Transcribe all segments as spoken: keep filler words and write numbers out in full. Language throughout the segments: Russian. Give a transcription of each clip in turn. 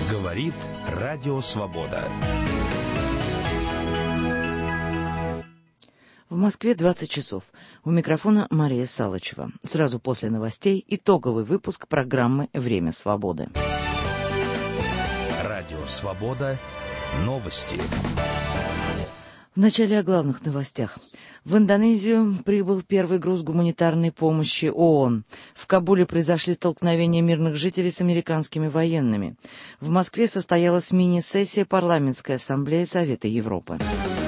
Говорит Радио Свобода. В Москве двадцать часов. У микрофона Мария Салычева. Сразу после новостей итоговый выпуск программы «Время свободы». Радио Свобода. Новости. В начале о главных новостях. В Индонезию прибыл первый груз гуманитарной помощи ООН. В Кабуле произошли столкновения мирных жителей с американскими военными. В Москве состоялась мини-сессия парламентской ассамблеи Совета Европы.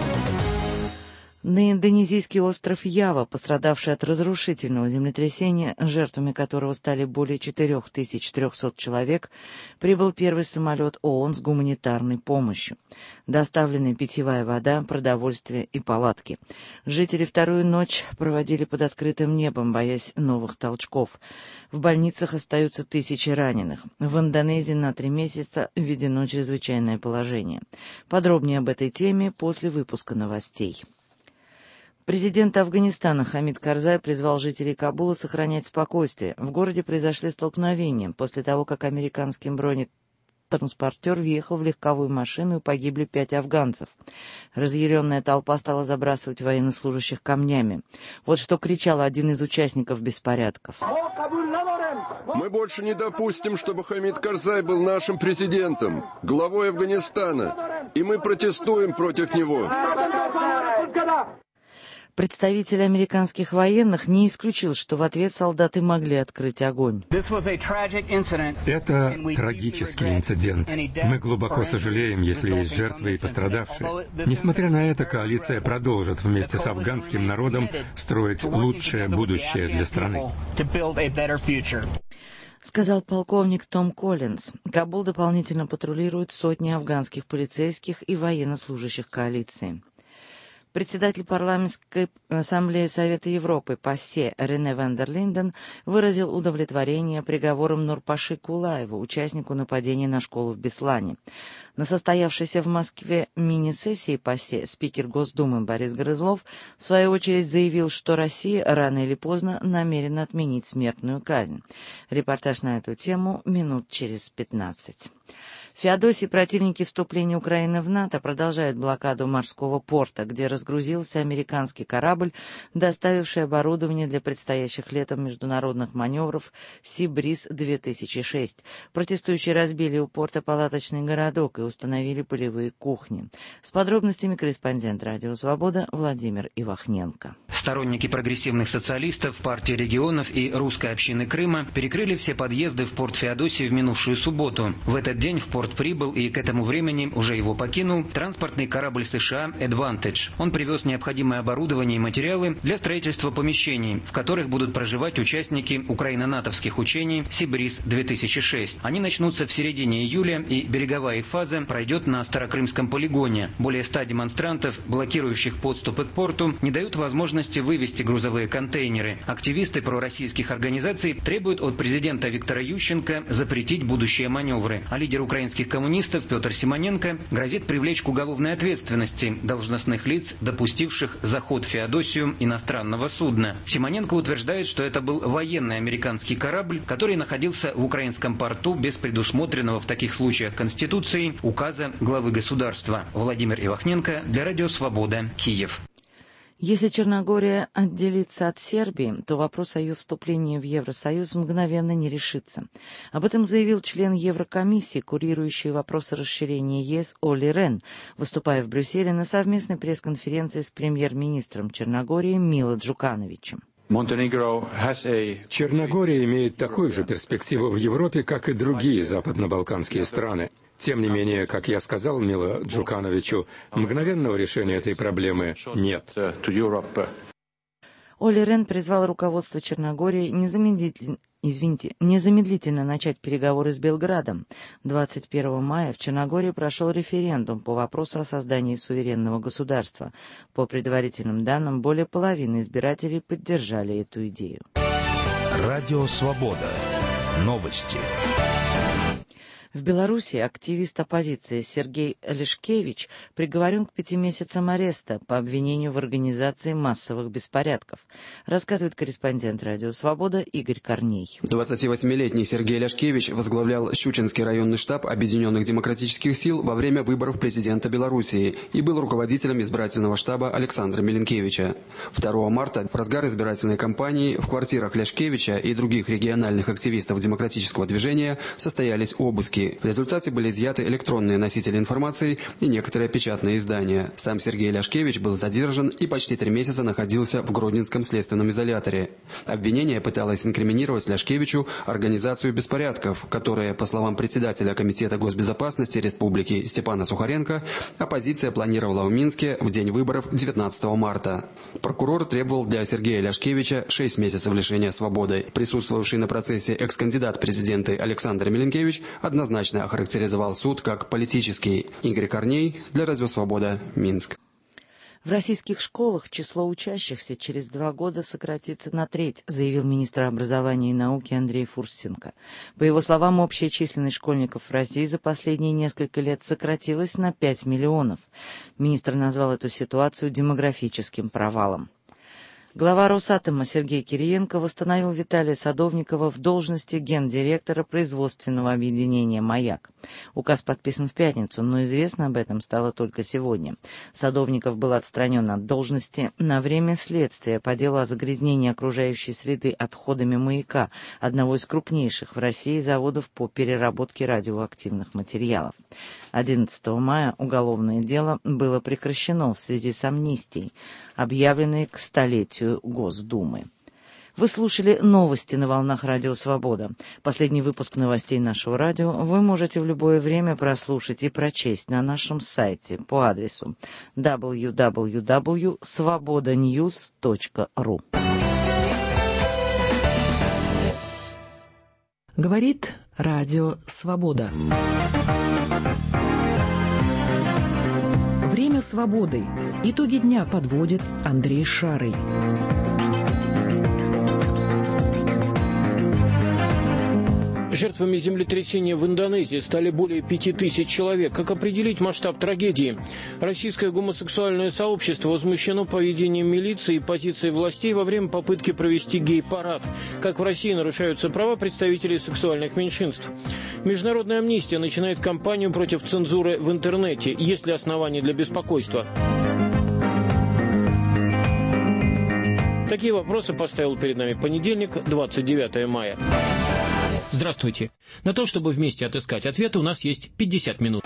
На индонезийский остров Ява, пострадавший от разрушительного землетрясения, жертвами которого стали более четыре тысячи триста человек, прибыл первый самолет ООН с гуманитарной помощью. Доставлены питьевая вода, продовольствие и палатки. Жители вторую ночь проводили под открытым небом, боясь новых толчков. В больницах остаются тысячи раненых. В Индонезии на три месяца введено чрезвычайное положение. Подробнее об этой теме после выпуска новостей. Президент Афганистана Хамид Карзай призвал жителей Кабула сохранять спокойствие. В городе произошли столкновения после того, как американский бронетранспортер въехал в легковую машину и погибли пять афганцев. Разъяренная толпа стала забрасывать военнослужащих камнями. Вот что кричал один из участников беспорядков. Мы больше не допустим, чтобы Хамид Карзай был нашим президентом, главой Афганистана, и мы протестуем против него. Представитель американских военных не исключил, что в ответ солдаты могли открыть огонь. Это трагический инцидент. Мы глубоко сожалеем, если есть жертвы и пострадавшие. Несмотря на это, коалиция продолжит вместе с афганским народом строить лучшее будущее для страны. Сказал полковник Том Коллинз. Кабул дополнительно патрулирует сотни афганских полицейских и военнослужащих коалиции. Председатель парламентской ассамблеи Совета Европы ПАСЕ Рене ван дер Линден выразил удовлетворение приговором Нурпаши Кулаеву, участнику нападения на школу в Беслане. На состоявшейся в Москве мини-сессии ПАСЕ спикер Госдумы Борис Грызлов в свою очередь заявил, что Россия рано или поздно намерена отменить смертную казнь. Репортаж на эту тему минут через пятнадцать. В Феодосии противники вступления Украины в НАТО продолжают блокаду морского порта, где разгрузился американский корабль, доставивший оборудование для предстоящих летом международных маневров «Сибриз-две тысячи шесть». Протестующие разбили у порта палаточный городок и установили полевые кухни. С подробностями корреспондент «Радио Свобода» Владимир Ивахненко. Сторонники прогрессивных социалистов, партии регионов и русской общины Крыма перекрыли все подъезды в порт Феодосии в минувшую субботу. В этот день в порт прибыл и к этому времени уже его покинул транспортный корабль США «Эдвантедж». Он привез необходимое оборудование и материалы для строительства помещений, в которых будут проживать участники украино-натовских учений «Сибриз-две тысячи шесть». Они начнутся в середине июля, и береговая их фаза пройдет на Старокрымском полигоне. Более ста демонстрантов, блокирующих подступы к порту, не дают возможности вывести грузовые контейнеры. Активисты пророссийских организаций требуют от президента Виктора Ющенко запретить будущие маневры, а лидер украинских коммунистов Петр Симоненко грозит привлечь к уголовной ответственности должностных лиц, допустивших заход в Феодосию иностранного судна. Симоненко утверждает, что это был военный американский корабль, который находился в украинском порту без предусмотренного в таких случаях Конституцией указа главы государства. Владимир Ивахненко для Радио Свобода, Киев. Если Черногория отделится от Сербии, то вопрос о ее вступлении в Евросоюз мгновенно не решится. Об этом заявил член Еврокомиссии, курирующий вопросы расширения ЕС Олли Рен, выступая в Брюсселе на совместной пресс-конференции с премьер-министром Черногории Мило Джукановичем. Черногория имеет такую же перспективу в Европе, как и другие западно-балканские страны. Тем не менее, как я сказал Мило Джукановичу, мгновенного решения этой проблемы нет. Олли Рен призвал руководство Черногории незамедлительно, извините, незамедлительно начать переговоры с Белградом. двадцать первого мая в Черногории прошел референдум по вопросу о создании суверенного государства. По предварительным данным, более половины избирателей поддержали эту идею. Радио Свобода. Новости. В Беларуси активист оппозиции Сергей Лешкевич приговорен к пяти месяцам ареста по обвинению в организации массовых беспорядков, рассказывает корреспондент «Радио Свобода» Игорь Корней. двадцативосьмилетний Сергей Лешкевич возглавлял Щучинский районный штаб Объединенных демократических сил во время выборов президента Белоруссии и был руководителем избирательного штаба Александра Миленкевича. второго марта в разгар избирательной кампании в квартирах Лешкевича и других региональных активистов демократического движения состоялись обыски. В результате были изъяты электронные носители информации и некоторые печатные издания. Сам Сергей Лешкевич был задержан и почти три месяца находился в Гродненском следственном изоляторе. Обвинение пыталось инкриминировать Лешкевичу организацию беспорядков, которые, по словам председателя Комитета госбезопасности Республики Степана Сухаренко, оппозиция планировала в Минске в день выборов девятнадцатого марта. Прокурор требовал для Сергея Лешкевича шесть месяцев лишения свободы. Присутствовавший на процессе экс-кандидат президента Александр Миленкевич однозначно охарактеризовал суд как политический. Игорь Корней для Радио Свобода, Минск. В российских школах число учащихся через два года сократится на треть, заявил министр образования и науки Андрей Фурсенко. По его словам, общая численность школьников в России за последние несколько лет сократилась на пять миллионов. Министр назвал эту ситуацию демографическим провалом. Глава Росатома Сергей Кириенко восстановил Виталия Садовникова в должности гендиректора производственного объединения «Маяк». Указ подписан в пятницу, но известно об этом стало только сегодня. Садовников был отстранен от должности на время следствия по делу о загрязнении окружающей среды отходами «Маяка», одного из крупнейших в России заводов по переработке радиоактивных материалов. одиннадцатого мая уголовное дело было прекращено в связи с амнистией, объявленной к столетию Госдумы. Вы слушали новости на волнах Радио Свобода. Последний выпуск новостей нашего радио вы можете в любое время прослушать и прочесть на нашем сайте по адресу дабл ю дабл ю дабл ю точка свобода ньюс точка ру. Говорит Радио Свобода. Время свободы. Итоги дня подводит Андрей Шарый. Жертвами землетрясения в Индонезии стали более пяти тысяч человек. Как определить масштаб трагедии? Российское гомосексуальное сообщество возмущено поведением милиции и позицией властей во время попытки провести гей-парад. Как в России нарушаются права представителей сексуальных меньшинств? Международная амнистия начинает кампанию против цензуры в интернете. Есть ли основания для беспокойства? Такие вопросы поставил перед нами понедельник, двадцать девятого мая. Здравствуйте. На то, чтобы вместе отыскать ответы, у нас есть пятьдесят минут.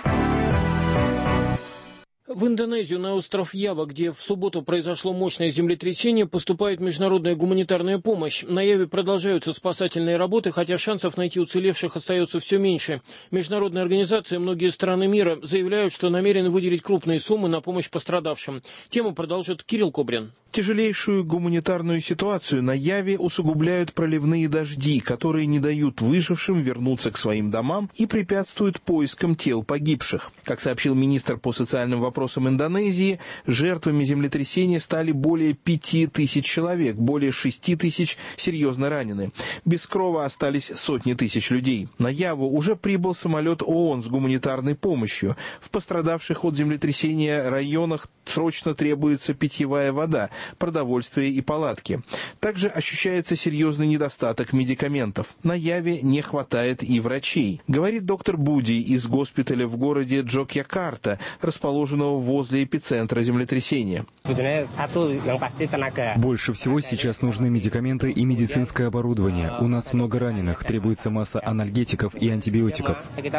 В Индонезию, на остров Ява, где в субботу произошло мощное землетрясение, поступает международная гуманитарная помощь. На Яве продолжаются спасательные работы, хотя шансов найти уцелевших остается все меньше. Международные организации, многие страны мира заявляют, что намерены выделить крупные суммы на помощь пострадавшим. Тему продолжит Кирилл Кобрин. Тяжелейшую гуманитарную ситуацию на Яве усугубляют проливные дожди, которые не дают выжившим вернуться к своим домам и препятствуют поискам тел погибших. Как сообщил министр по социальным вопросам Индонезии, жертвами землетрясения стали более пяти тысяч человек, более шести тысяч серьезно ранены. Без крова остались сотни тысяч людей. На Яву уже прибыл самолет ООН с гуманитарной помощью. В пострадавших от землетрясения районах срочно требуется питьевая вода, продовольствие и палатки. Также ощущается серьезный недостаток медикаментов. На Яве не хватает и врачей, говорит доктор Буди из госпиталя в городе Джокьякарта, расположенного возле эпицентра землетрясения. Больше всего сейчас нужны медикаменты и медицинское оборудование. У нас много раненых, требуется масса анальгетиков и антибиотиков.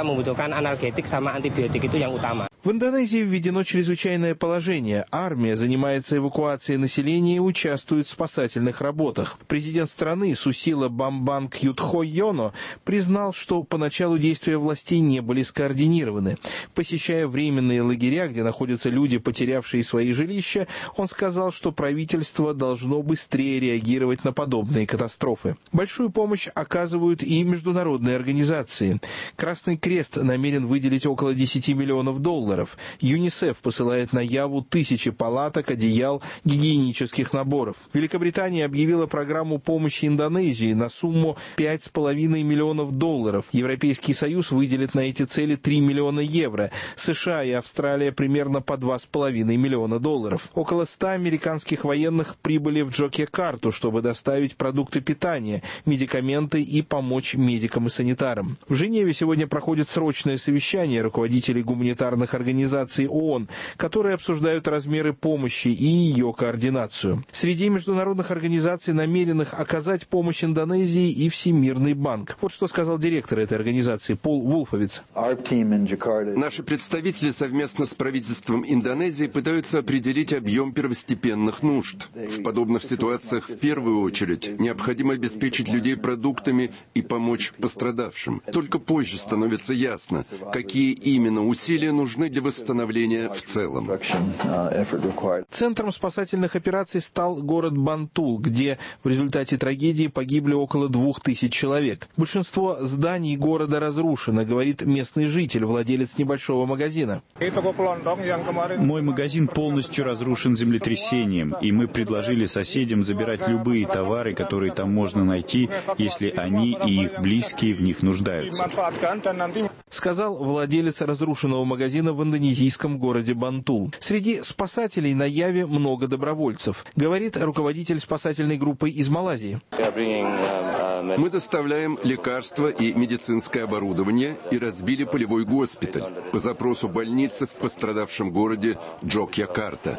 В Индонезии введено чрезвычайное положение. Армия занимается эвакуацией населения и участвует в спасательных работах. Президент страны Сусила Бамбанг Ютхойоно признал, что поначалу действия властей не были скоординированы. Посещая временные лагеря, где находятся люди, потерявшие свои жилища, он сказал, что правительство должно быстрее реагировать на подобные катастрофы. Большую помощь оказывают и международные организации. Красный Крест намерен выделить около десяти миллионов долларов. долларов. ЮНИСЕФ посылает на Яву тысячи палаток, одеял, гигиенических наборов. Великобритания объявила программу помощи Индонезии на сумму пять с половиной миллионов долларов. Европейский Союз выделит на эти цели три миллиона евро. США и Австралия примерно по два с половиной миллиона долларов. Около ста американских военных прибыли в Джокьякарту, чтобы доставить продукты питания, медикаменты и помочь медикам и санитарам. В Женеве сегодня проходит срочное совещание руководителей гуманитарных организаций ООН, которые обсуждают размеры помощи и ее координацию. Среди международных организаций, намеренных оказать помощь Индонезии, и Всемирный банк. Вот что сказал директор этой организации Пол Вулфовиц. Наши представители совместно с правительством Индонезии пытаются определить объем первостепенных нужд. В подобных ситуациях в первую очередь необходимо обеспечить людей продуктами и помочь пострадавшим. Только позже становится ясно, какие именно усилия нужны для восстановления в целом. Центром спасательных операций стал город Бантул, где в результате трагедии погибли около двух тысяч человек. Большинство зданий города разрушено, говорит местный житель, владелец небольшого магазина. Мой магазин полностью разрушен землетрясением, и мы предложили соседям забирать любые товары, которые там можно найти, если они и их близкие в них нуждаются. Сказал владелец разрушенного магазина в индонезийском городе Бантул. Среди спасателей на Яве много добровольцев, говорит руководитель спасательной группы из Малайзии. Мы доставляем лекарства и медицинское оборудование и разбили полевой госпиталь по запросу больницы в пострадавшем городе Джокьякарта.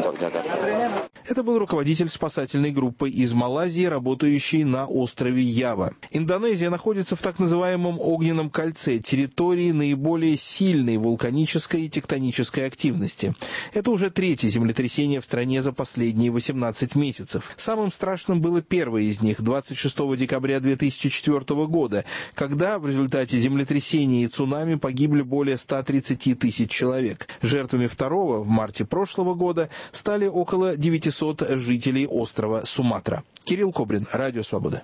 Это был руководитель спасательной группы из Малайзии, работающий на острове Ява. Индонезия находится в так называемом огненном кольце, территории наиболее сильной вулканической и тектонической активности. Это уже третье землетрясение в стране за последние восемнадцать месяцев. Самым страшным было первое из них, двадцать шестого декабря две тысячи четвёртого года, когда в результате землетрясения и цунами погибли более ста тридцати тысяч человек. Жертвами второго, в марте прошлого года, стали около девятисот жителей острова Суматра. Кирилл Кобрин, Радио Свобода.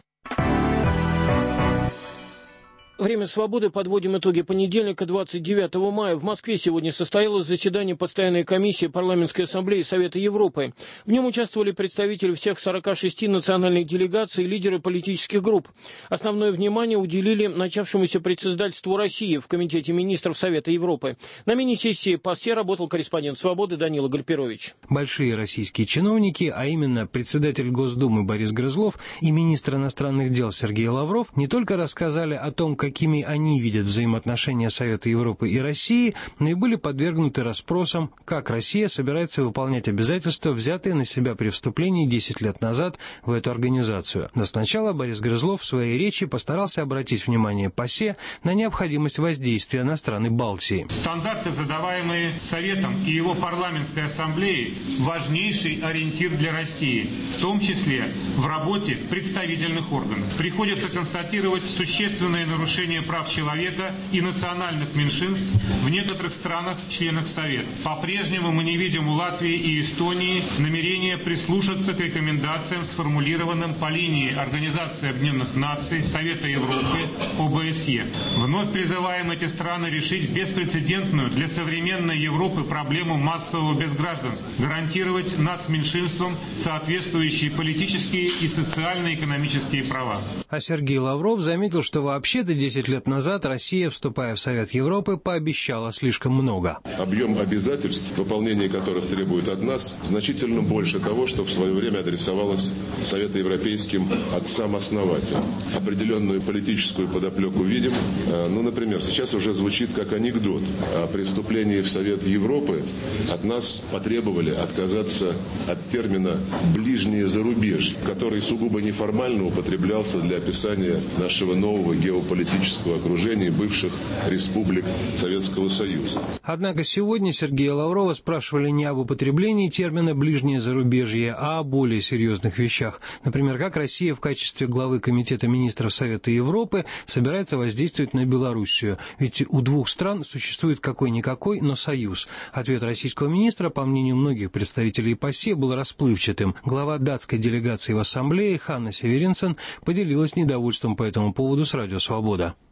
Время свободы. Подводим итоги понедельника, двадцать девятого мая. В Москве сегодня состоялось заседание постоянной комиссии Парламентской ассамблеи Совета Европы. В нем участвовали представители всех сорока шести национальных делегаций и лидеры политических групп. Основное внимание уделили начавшемуся председательству России в Комитете министров Совета Европы. На мини-сессии ПАСЕ работал корреспондент «Свободы» Данила Гальперович. Большие российские чиновники, а именно председатель Госдумы Борис Грызлов и министр иностранных дел Сергей Лавров, не только рассказали о том, какими они видят взаимоотношения Совета Европы и России, но и были подвергнуты расспросам, как Россия собирается выполнять обязательства, взятые на себя при вступлении десять лет назад в эту организацию. Но сначала Борис Грызлов в своей речи постарался обратить внимание ПАСЕ на необходимость воздействия на страны Балтии. Стандарты, задаваемые Советом и его парламентской ассамблеей, важнейший ориентир для России, в том числе в работе представительных органов. Приходится констатировать существенные нарушения прав человека и национальных меньшинств в некоторых странах-членах Совета. По-прежнему мы не видим у Латвии и Эстонии намерения прислушаться к рекомендациям, сформулированным по линии Организации Объединенных Наций, Совета Европы, ОБСЕ. Вновь призываем эти страны решить беспрецедентную для современной Европы проблему массового безгражданства, гарантировать нацменьшинствам соответствующие политические и социально-экономические права. А Сергей Лавров заметил, что вообще-то десять лет назад Россия, вступая в Совет Европы, пообещала слишком много. Объем обязательств, выполнение которых требует от нас, значительно больше того, что в свое время адресовалось советоевропейским отцам-основателям. Определенную политическую подоплеку видим. Ну, например, сейчас уже звучит как анекдот. При вступлении в Совет Европы от нас потребовали отказаться от термина «ближнее зарубежье», который сугубо неформально употреблялся для описания нашего нового геополитического окружения бывших республик Советского Союза. Однако сегодня Сергея Лаврова спрашивали не об употреблении термина «ближнее зарубежье», а о более серьезных вещах. Например, как Россия в качестве главы Комитета министров Совета Европы собирается воздействовать на Белоруссию. Ведь у двух стран существует какой-никакой, но союз. Ответ российского министра, по мнению многих представителей ПАСЕ, был расплывчатым. Глава датской делегации в Ассамблее Ханна Северинсен поделилась недовольством по этому поводу с Радио Свобода.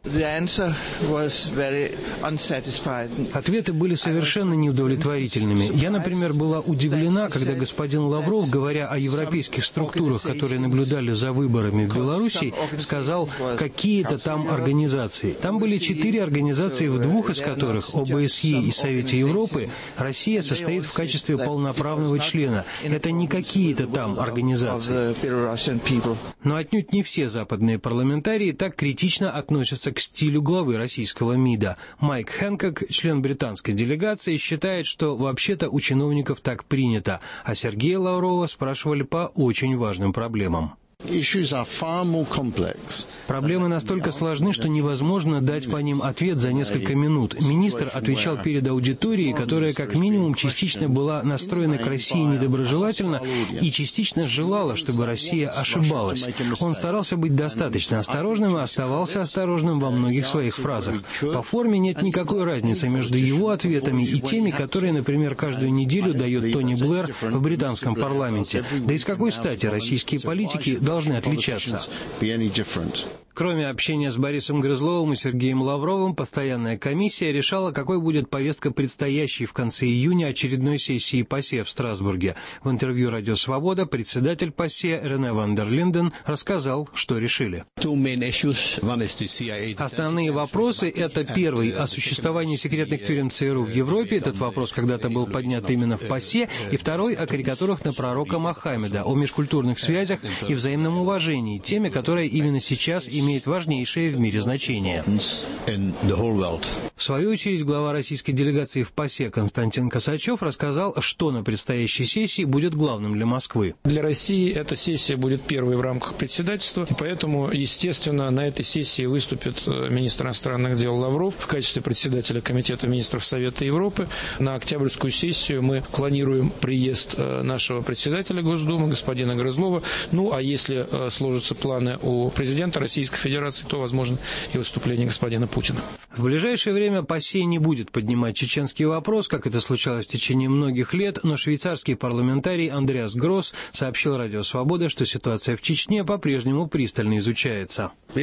Ответы были совершенно неудовлетворительными. Я, например, была удивлена, когда господин Лавров, говоря о европейских структурах, которые наблюдали за выборами в Беларуси, сказал «какие-то там организации». Там были четыре организации, в двух из которых, о бэ эс е и Совете Европы, Россия состоит в качестве полноправного члена. Это не какие-то там организации. Но отнюдь не все западные парламентарии так критично относятся к стилю главы российского МИДа. Майк Хэнкок, член британской делегации, считает, что вообще-то у чиновников так принято, а Сергея Лаврова спрашивали по очень важным проблемам. Проблемы настолько сложны, что невозможно дать по ним ответ за несколько минут. Министр отвечал перед аудиторией, которая как минимум частично была настроена к России недоброжелательно и частично желала, чтобы Россия ошибалась. Он старался быть достаточно осторожным и оставался осторожным во многих своих фразах. По форме нет никакой разницы между его ответами и теми, которые, например, каждую неделю дает Тони Блэр в британском парламенте. Да и с какой стати российские политики должны отличаться? Кроме общения с Борисом Грызловым и Сергеем Лавровым, постоянная комиссия решала, какой будет повестка предстоящей в конце июня очередной сессии ПАСЕ в Страсбурге. В интервью «Радио Свобода» председатель ПАСЕ Рене ван дер Линден рассказал, что решили. Основные вопросы – это первый – о существовании секретных тюрем ЦРУ в Европе. Этот вопрос когда-то был поднят именно в ПАСЕ. И второй – о карикатурах на пророка Мохаммеда, о межкультурных связях и взаимном уважении, теме, которая именно сейчас имеет имеет важнейшее в мире значение. В свою очередь, глава российской делегации в ПАСЕ Константин Косачев рассказал, что на предстоящей сессии будет главным для Москвы. Для России эта сессия будет первой в рамках председательства, и поэтому, естественно, на этой сессии выступит министр иностранных дел Лавров в качестве председателя Комитета министров Совета Европы. На октябрьскую сессию мы планируем приезд нашего председателя Госдумы, господина Грызлова. Ну, а если сложатся планы у президента Российской Федерации, то, возможно, и выступление господина Путина. В ближайшее время ПАСЕ не будет поднимать чеченский вопрос, как это случалось в течение многих лет, но швейцарский парламентарий Андреас Гросс сообщил «Радио Свобода», что ситуация в Чечне по-прежнему пристально изучается. У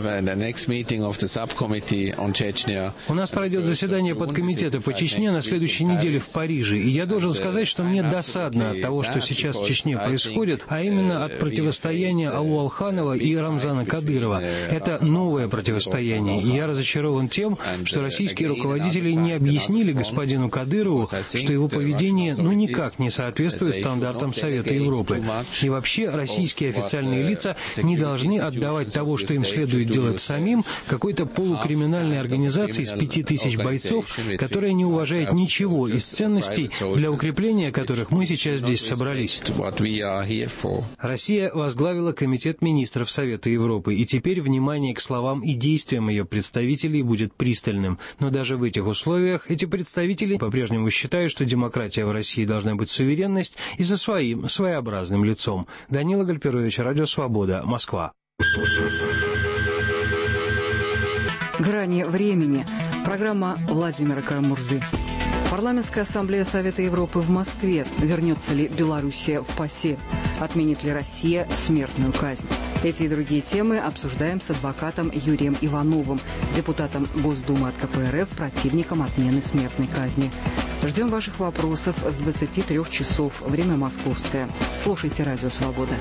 нас пройдет заседание подкомитета по Чечне на следующей неделе в Париже, и я должен сказать, что мне досадно от того, что сейчас в Чечне происходит, а именно от противостояния Алу Алханова и Рамзана Кадырова. Это новое противостояние, и я разочарован тем, что российские руководители не объяснили господину Кадырову, что его поведение ну никак не соответствует стандартам Совета Европы. И вообще российские официальные лица не должны отдавать того, что им следует делать самим, какой-то полукриминальной организации из пяти тысяч бойцов, которая не уважает ничего из ценностей, для укрепления которых мы сейчас здесь собрались. Россия возглавила Комитет министров Совета Европы, и теперь внимание к словам и действиям ее представителей будет пристальным. Но даже в этих условиях эти представители по-прежнему считают, что демократия в России должна быть суверенность и со своим своеобразным лицом. Данила Гальперович, Радио Свобода, Москва. «Грани времени». Программа Владимира Карамурзы. Парламентская ассамблея Совета Европы в Москве. Вернется ли Белоруссия в ПАСЕ? Отменит ли Россия смертную казнь? Эти и другие темы обсуждаем с адвокатом Юрием Ивановым, депутатом Госдумы от ка пэ эр эф, противником отмены смертной казни. Ждем ваших вопросов с двадцати трёх часов. Время московское. Слушайте «Радио Свобода».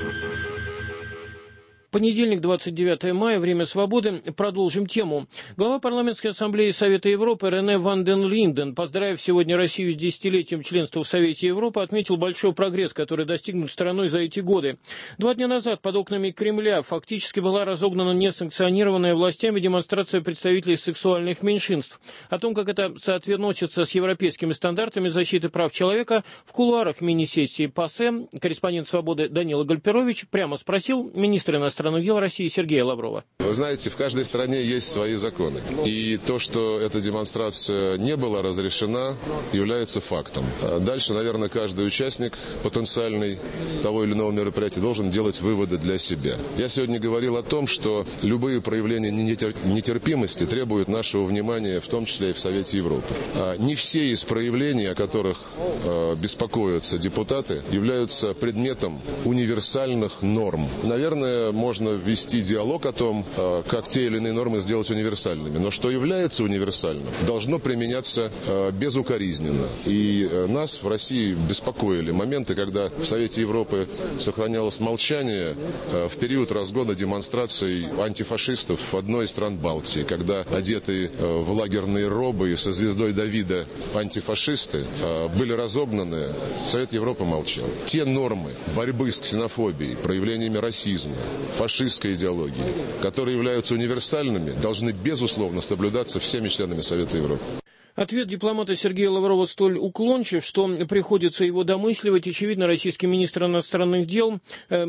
Понедельник, двадцать девятое мая, время свободы. Продолжим тему. Глава Парламентской ассамблеи Совета Европы Рене ван дер Линден, поздравив сегодня Россию с десятилетием членства в Совете Европы, отметил большой прогресс, который достигнут страной за эти годы. Два дня назад под окнами Кремля фактически была разогнана несанкционированная властями демонстрация представителей сексуальных меньшинств. О том, как это соотносится с европейскими стандартами защиты прав человека, в кулуарах мини-сессии ПАСЕ корреспондент «Свободы» Данила Гальперович прямо спросил министра иностранных дел России Сергея Лаврова. Вы знаете, в каждой стране есть свои законы. И то, что эта демонстрация не была разрешена, является фактом. А дальше, наверное, каждый участник потенциальный того или иного мероприятия должен делать выводы для себя. Я сегодня говорил о том, что любые проявления нетерпимости требуют нашего внимания, в том числе и в Совете Европы. А не все из проявлений, о которых э, беспокоятся депутаты, являются предметом универсальных норм. Наверное, можно можно вести диалог о том, как те или иные нормы сделать универсальными. Но что является универсальным, должно применяться безукоризненно. И нас в России беспокоили моменты, когда в Совете Европы сохранялось молчание в период разгона демонстраций антифашистов в одной из стран Балтии, когда одетые в лагерные робы и со звездой Давида антифашисты были разогнаны, Совет Европы молчал. Те нормы борьбы с ксенофобией, проявлениями расизма, фашистской идеологии, которые являются универсальными, должны безусловно соблюдаться всеми членами Совета Европы. Ответ дипломата Сергея Лаврова столь уклончив, что приходится его домысливать. Очевидно, российский министр иностранных дел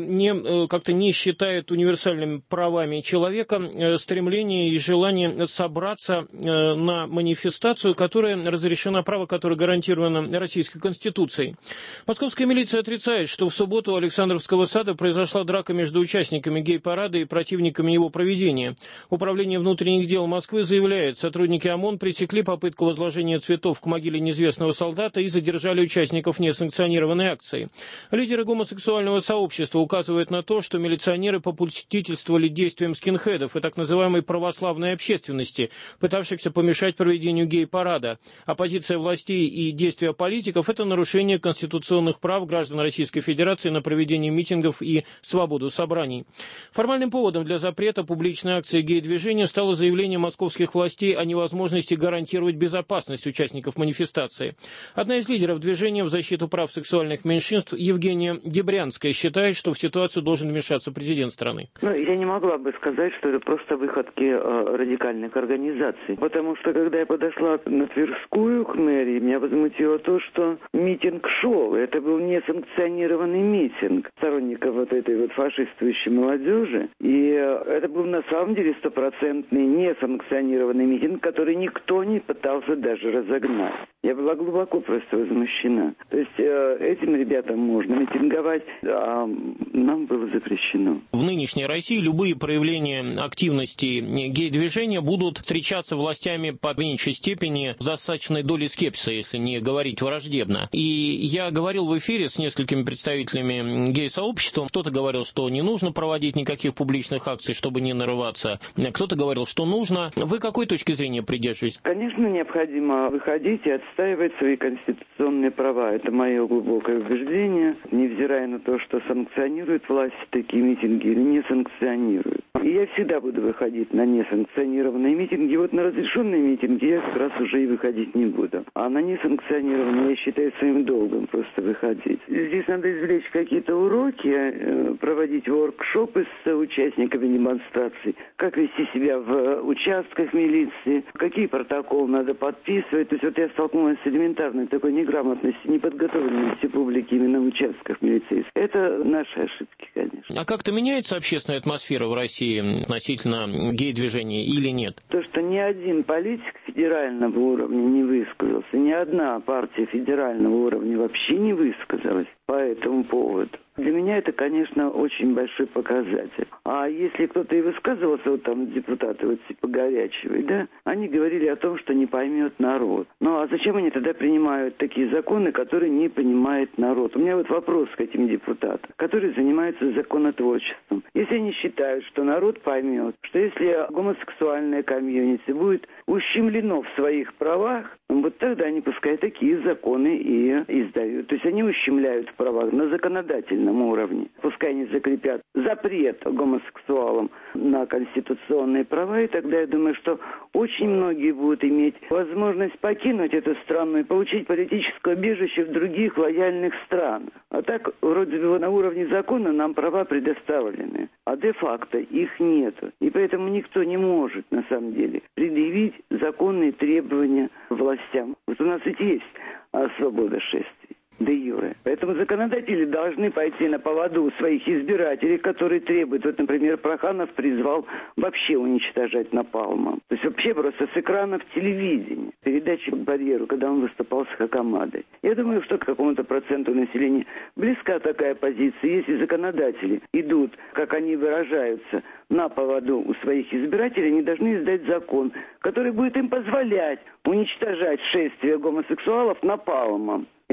не, как-то не считает универсальными правами человека стремление и желание собраться на манифестацию, которая разрешена, право которое гарантировано Российской Конституцией. Московская милиция отрицает, что в субботу у Александровского сада произошла драка между участниками гей-парада и противниками его проведения. Управление внутренних дел Москвы заявляет, сотрудники ОМОН пресекли попытку возложения возложения цветов к могиле неизвестного солдата и задержали участников несанкционированной акции. Лидеры гомосексуального сообщества указывают на то, что милиционеры попустительствовали действиям скинхедов и так называемой православной общественности, пытавшихся помешать проведению гей-парада. Оппозиция властей и действия политиков – это нарушение конституционных прав граждан Российской Федерации на проведение митингов и свободу собраний. Формальным поводом для запрета публичной акции гей-движения стало заявление московских властей о невозможности гарантировать безопасность участников манифестации. Одна из лидеров движения в защиту прав сексуальных меньшинств, Евгения Дебрянская, считает, что в ситуацию должен вмешаться президент страны. Ну, я не могла бы сказать, что это просто выходки э, радикальных организаций. Потому что, когда я подошла на Тверскую к мэрии, меня возмутило то, что митинг шел. Это был несанкционированный митинг сторонников вот этой вот фашистующей молодежи. И э, это был на самом деле стопроцентный несанкционированный митинг, который никто не пытался даже разогнать. Я была глубоко просто возмущена. То есть э, этим ребятам можно митинговать, а нам было запрещено. В нынешней России любые проявления активности гей-движения будут встречаться властями по меньшей степени с достаточной долей скепсиса, если не говорить враждебно. И я говорил в эфире с несколькими представителями гей-сообщества. Кто-то говорил, что не нужно проводить никаких публичных акций, чтобы не нарываться. Кто-то говорил, что нужно. Вы какой точки зрения придерживаетесь? Конечно, необходимо выходить и отстаивать свои конституционные права. Это мое глубокое убеждение, невзирая на то, что санкционирует власть такие митинги или не санкционирует. И я всегда буду выходить на несанкционированные митинги. Вот на разрешенные митинги я как раз уже и выходить не буду. А на несанкционированные я считаю своим долгом просто выходить. Здесь надо извлечь какие-то уроки, проводить воркшопы с участниками демонстраций, как вести себя в участках милиции, какие протоколы надо подписывать. То есть вот я столкнулась с элементарной такой неграмотностью, неподготовленностью публики именно в участках милицейских. Это наши ошибки, конечно. А как-то меняется общественная атмосфера в России относительно гей-движения или нет? То, что ни один политик федерального уровня не высказался, ни одна партия федерального уровня вообще не высказалась по этому поводу. Для меня это, конечно, очень большой показатель. А если кто-то и высказывался, вот там депутаты вот типа горячевые, да, они говорили о том, что не поймет народ. Ну а зачем они тогда принимают такие законы, которые не понимает народ? У меня вот вопрос к этим депутатам, которые занимаются законотворчеством. Если они считают, что народ поймет, что если гомосексуальная комьюнити будет ущемлено в своих правах, вот тогда они пускай такие законы и издают. То есть они ущемляют в правах на законодательном уровне. Пускай они закрепят запрет гомосексуалам на конституционные права, и тогда я думаю, что очень многие будут иметь возможность покинуть эту страну и получить политическое убежище в других лояльных странах. А так, вроде бы на уровне закона нам права предоставлены, а де-факто их нету. И поэтому никто не может, на самом деле, предъявить законные требования властям. Вот у нас ведь есть а, свобода шествий. Де юре. Поэтому законодатели должны пойти на поводу своих избирателей, которые требуют. Вот, например, Проханов призвал вообще уничтожать напалмом. То есть вообще просто с экранов телевидения. Передачи к барьеру, когда он выступал с Хакамадой. Я думаю, что к какому-то проценту населения близка такая позиция. Если законодатели идут, как они выражаются, на поводу у своих избирателей, они должны издать закон, который будет им позволять уничтожать шествие гомосексуалов напалмом. И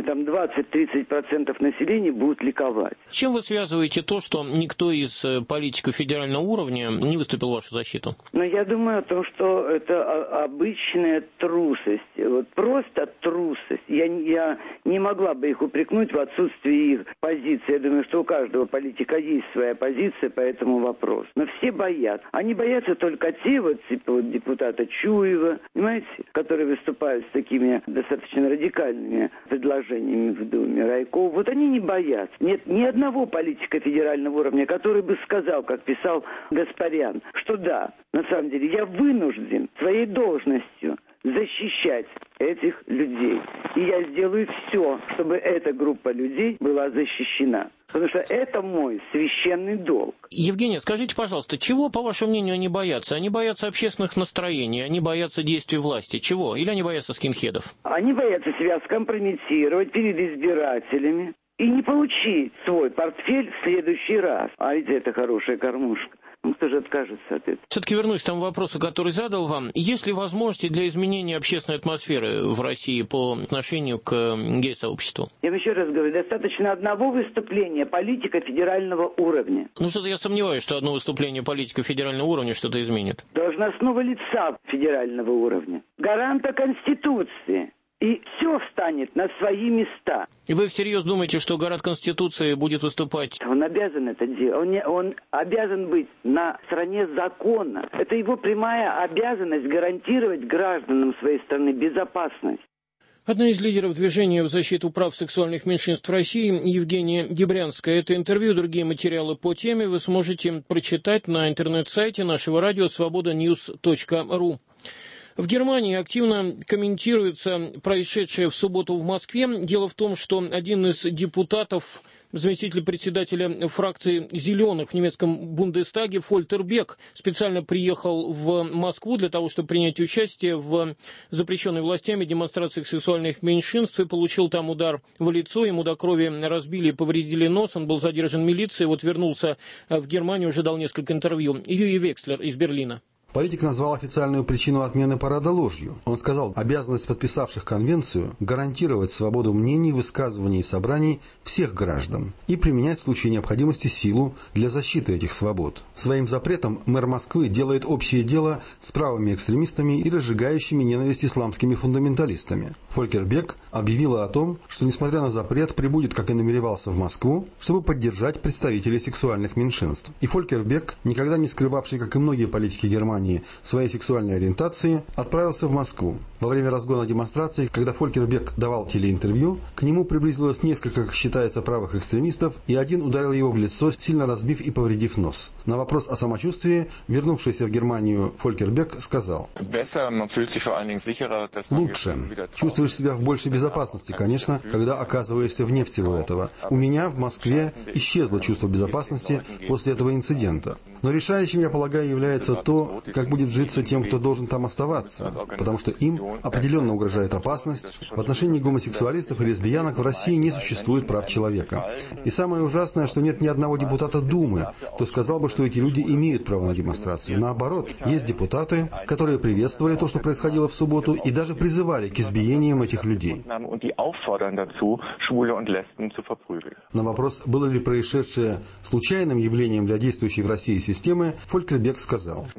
там двадцать-тридцать процентов населения будут ликовать. Чем вы связываете то, что никто из политиков федерального уровня не выступил в вашу защиту? Ну, я думаю о том, что это обычная трусость. Вот просто трусость. Я, я не могла бы их упрекнуть в отсутствии их позиции. Я думаю, что у каждого политика есть своя позиция по этому вопросу. Но все боятся. Они боятся только те, вот, типа вот депутата Чуева, понимаете, которые выступают с такими достаточно радикальными предложениями в Думе, Райков. Вот они не боятся. Нет ни одного политика федерального уровня, который бы сказал, как писал Гаспарян, что да, на самом деле я вынужден своей должностью защищать этих людей. И я сделаю все, чтобы эта группа людей была защищена. Потому что это мой священный долг. Евгения, скажите, пожалуйста, чего, по вашему мнению, они боятся? Они боятся общественных настроений, они боятся действий власти. Чего? Или они боятся скинхедов? Они боятся себя скомпрометировать перед избирателями и не получить свой портфель в следующий раз. А ведь это хорошая кормушка. Ну, кто же откажется от этого? Все-таки вернусь к тому вопросу, который задал вам. Есть ли возможности для изменения общественной атмосферы в России по отношению к гей-сообществу? Я вам еще раз говорю, достаточно одного выступления политика федерального уровня. Ну, что-то я сомневаюсь, что одно выступление политика федерального уровня что-то изменит. Должностного лица федерального уровня, гаранта Конституции. И все встанет на свои места. И вы всерьез думаете, что гарант Конституции будет выступать? Он обязан это делать. Он, не, он обязан быть на стороне закона. Это его прямая обязанность гарантировать гражданам своей страны безопасность. Одна из лидеров движения в защиту прав сексуальных меньшинств России, Евгения Гебрянская. Это интервью, другие материалы по теме вы сможете прочитать на интернет-сайте нашего радио свобода ньюс точка ру. В Германии активно комментируется происшедшее в субботу в Москве. Дело в том, что один из депутатов, заместитель председателя фракции «Зеленых» в немецком Бундестаге Фолькер Бек специально приехал в Москву для того, чтобы принять участие в запрещенной властями демонстрациях сексуальных меньшинств и получил там удар в лицо. Ему до крови разбили и повредили нос. Он был задержан милицией, вот вернулся в Германию, уже дал несколько интервью. Юрий Векслер из Берлина. Политик назвал официальную причину отмены парада ложью. Он сказал, обязанность подписавших конвенцию гарантировать свободу мнений, высказываний и собраний всех граждан и применять в случае необходимости силу для защиты этих свобод. Своим запретом мэр Москвы делает общее дело с правыми экстремистами и разжигающими ненависть исламскими фундаменталистами. Фолькер Бек объявила о том, что, несмотря на запрет, прибудет, как и намеревался, в Москву, чтобы поддержать представителей сексуальных меньшинств. И Фолькер Бек, никогда не скрывавший, как и многие политики Германии, своей сексуальной ориентации, отправился в Москву. Во время разгона демонстрации, когда Фолькер Бек давал телеинтервью, к нему приблизилось несколько, как считается, правых экстремистов, и один ударил его в лицо, сильно разбив и повредив нос. На вопрос о самочувствии, вернувшийся в Германию Фолькер Бек сказал: «Лучше. Чувствуешь себя в большей безопасности, конечно, когда оказываешься вне всего этого. У меня в Москве исчезло чувство безопасности после этого инцидента. Но решающим, я полагаю, является то, как будет житься тем, кто должен там оставаться, потому что им определенно угрожает опасность. В отношении гомосексуалистов и лесбиянок в России не существует прав человека. И самое ужасное, что нет ни одного депутата Думы, кто сказал бы, что эти люди имеют право на демонстрацию. Наоборот, есть депутаты, которые приветствовали то, что происходило в субботу, и даже призывали к избиениям этих людей». На вопрос, было ли происшедшее случайным явлением для действующей в России системы, Фолькер Бек сказал: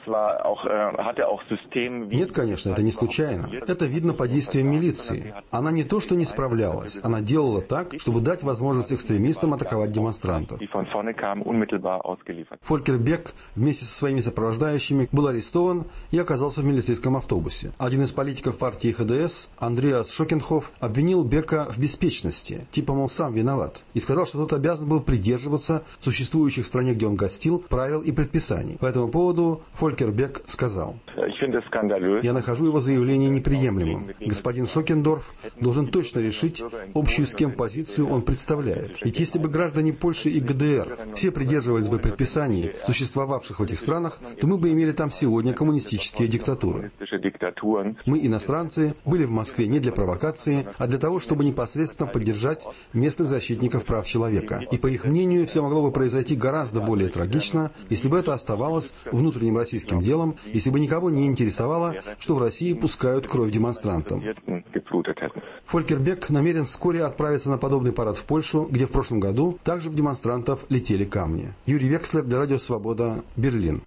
«Нет, конечно, это не случайно. Это видно по действиям милиции. Она не то что не справлялась, она делала так, чтобы дать возможность экстремистам атаковать демонстрантов». Фолькер Бек вместе со своими сопровождающими был арестован и оказался в милицейском автобусе. Один из политиков партии ха дэ эс, Андреас Шокенхоф, обвинил Бека в беспечности, типа, мол, сам виноват, и сказал, что тот обязан был придерживаться существующих в стране, где он гостил, правил и предписаний. По этому поводу Фолькер Бек сказал: «Я нахожу его заявление неприемлемым. Господин Шокендорф должен точно решить, общую с кем позицию он представляет. Ведь если бы граждане Польши и гэ дэ эр все придерживались бы предписаний, существовавших в этих странах, то мы бы имели там сегодня коммунистические диктатуры. Мы, иностранцы, были в Москве не для провокации, а для того, чтобы непосредственно поддержать местных защитников прав человека. И по их мнению, все могло бы произойти гораздо более трагично, если бы это оставалось внутренним российским делом, если бы никого не интересовало, что в России пускают кровь демонстрантам». Фолькер Бек намерен вскоре отправиться на подобный парад в Польшу, где в прошлом году также в демонстрантов летели камни. Юрий Векслер для Радио Свобода, Берлин.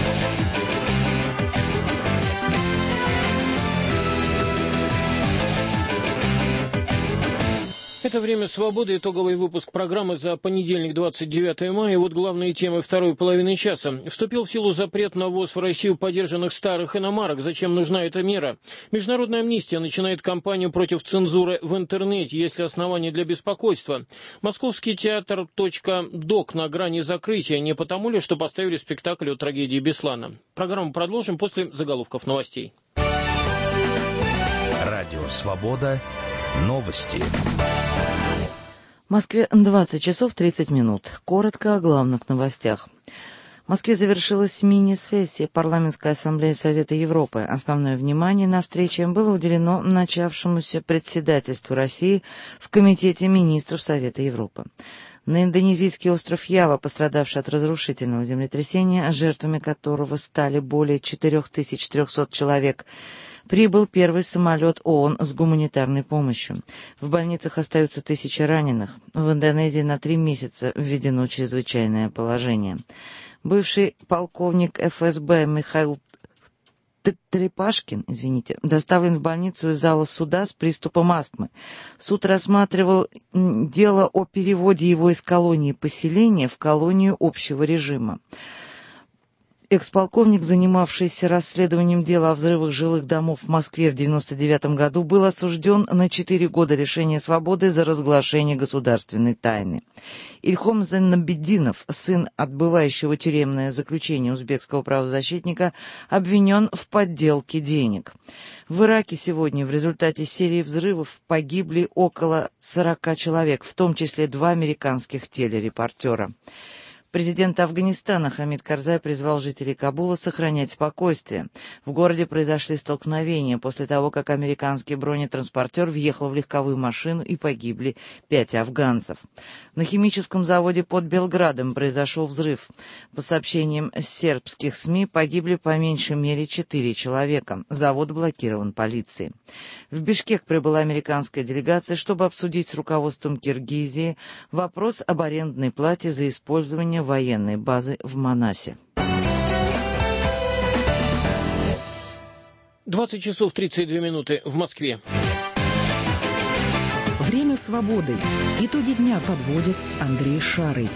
Это «Время свободы», итоговый выпуск программы за понедельник, двадцать девятое мая. И вот главные темы второй половины часа. Вступил в силу запрет на ввоз в Россию подержанных старых иномарок. Зачем нужна эта мера? Международная амнистия начинает кампанию против цензуры в интернете. Есть ли основания для беспокойства? Московский театр «Док» на грани закрытия. Не потому ли, что поставили спектакль о трагедии Беслана? Программу продолжим после заголовков новостей. Радио «Свобода». Новости. В Москве двадцать часов тридцать минут. Коротко о главных новостях. В Москве завершилась мини-сессия Парламентской ассамблеи Совета Европы. Основное внимание на встрече было уделено начавшемуся председательству России в Комитете министров Совета Европы. На индонезийский остров Ява, пострадавший от разрушительного землетрясения, жертвами которого стали более четыре тысячи триста человек, прибыл первый самолет ООН с гуманитарной помощью. В больницах остаются тысячи раненых. В Индонезии на три месяца введено чрезвычайное положение. Бывший полковник эф эс бэ Михаил Трепашкин, извините, доставлен в больницу из зала суда с приступом астмы. Суд рассматривал дело о переводе его из колонии поселения в колонию общего режима. Экс-полковник, занимавшийся расследованием дела о взрывах жилых домов в Москве в девяносто девятом году, был осужден на четыре года лишения свободы за разглашение государственной тайны. Ильхом Зайнабеддинов, сын отбывающего тюремное заключение узбекского правозащитника, обвинен в подделке денег. В Ираке сегодня в результате серии взрывов погибли около сорока человек, в том числе два американских телерепортера. Президент Афганистана Хамид Карзай призвал жителей Кабула сохранять спокойствие. В городе произошли столкновения после того, как американский бронетранспортер въехал в легковую машину и погибли пять афганцев. На химическом заводе под Белградом произошел взрыв. По сообщениям сербских СМИ, погибли по меньшей мере четыре человека. Завод блокирован полицией. В Бишкек прибыла американская делегация, чтобы обсудить с руководством Киргизии вопрос об арендной плате за использование военной базы в Манасе. двадцать часов тридцать две минуты в Москве. Время свободы. Итоги дня подводит Андрей Шарый.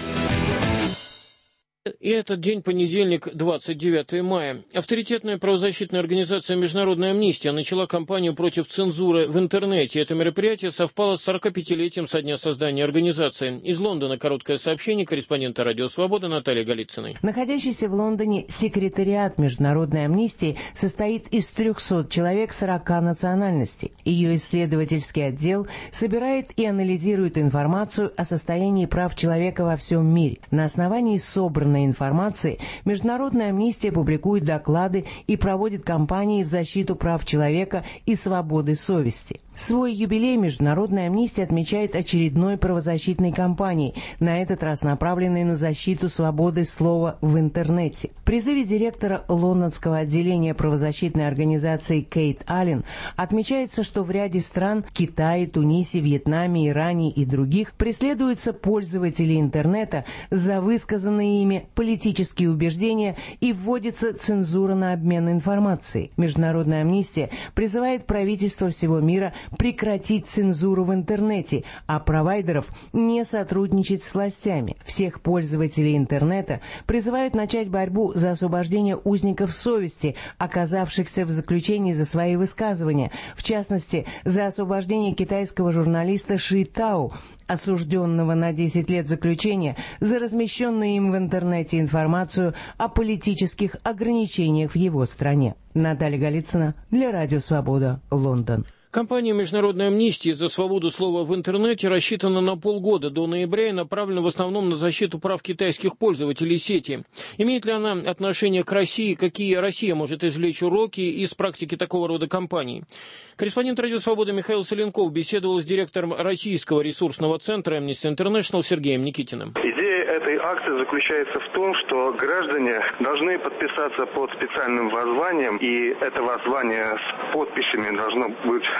И этот день, понедельник, двадцать девятое мая. Авторитетная правозащитная организация «Международная амнистия» начала кампанию против цензуры в интернете. Это мероприятие совпало с сорокапятилетием со дня создания организации. Из Лондона короткое сообщение корреспондента «Радио Свобода» Натальи Голицыной. Находящийся в Лондоне секретариат «Международной амнистии» состоит из трехсот человек сорока национальностей. Ее исследовательский отдел собирает и анализирует информацию о состоянии прав человека во всем мире. На основании собранной информации Международная амнистия публикует доклады и проводит кампании в защиту прав человека и свободы совести. Свой юбилей Международная амнистия отмечает очередной правозащитной кампанией, на этот раз направленной на защиту свободы слова в интернете. В призыве директора лондонского отделения правозащитной организации Кейт Аллен отмечается, что в ряде стран – Китае, Тунисе, Вьетнаме, Иране и других – преследуются пользователи интернета за высказанные ими политические убеждения и вводится цензура на обмен информацией. Международная амнистия призывает правительства всего мира прекратить цензуру в интернете, а провайдеров не сотрудничать с властями. Всех пользователей интернета призывают начать борьбу за освобождение узников совести, оказавшихся в заключении за свои высказывания, в частности, за освобождение китайского журналиста Ши Тао, осужденного на десять лет заключения за размещенную им в интернете информацию о политических ограничениях в его стране. Наталья Голицына для Радио Свобода, Лондон. Кампания «Международной амнистии» за свободу слова в интернете рассчитана на полгода до ноября и направлена в основном на защиту прав китайских пользователей сети. Имеет ли она отношение к России? Какие Россия может извлечь уроки из практики такого рода кампаний? Корреспондент «Радио Свобода» Михаил Соленков беседовал с директором российского ресурсного центра Amnesty International Сергеем Никитиным. Идея этой акции заключается в том, что граждане должны подписаться под специальным воззванием, и это воззвание с подписями должно быть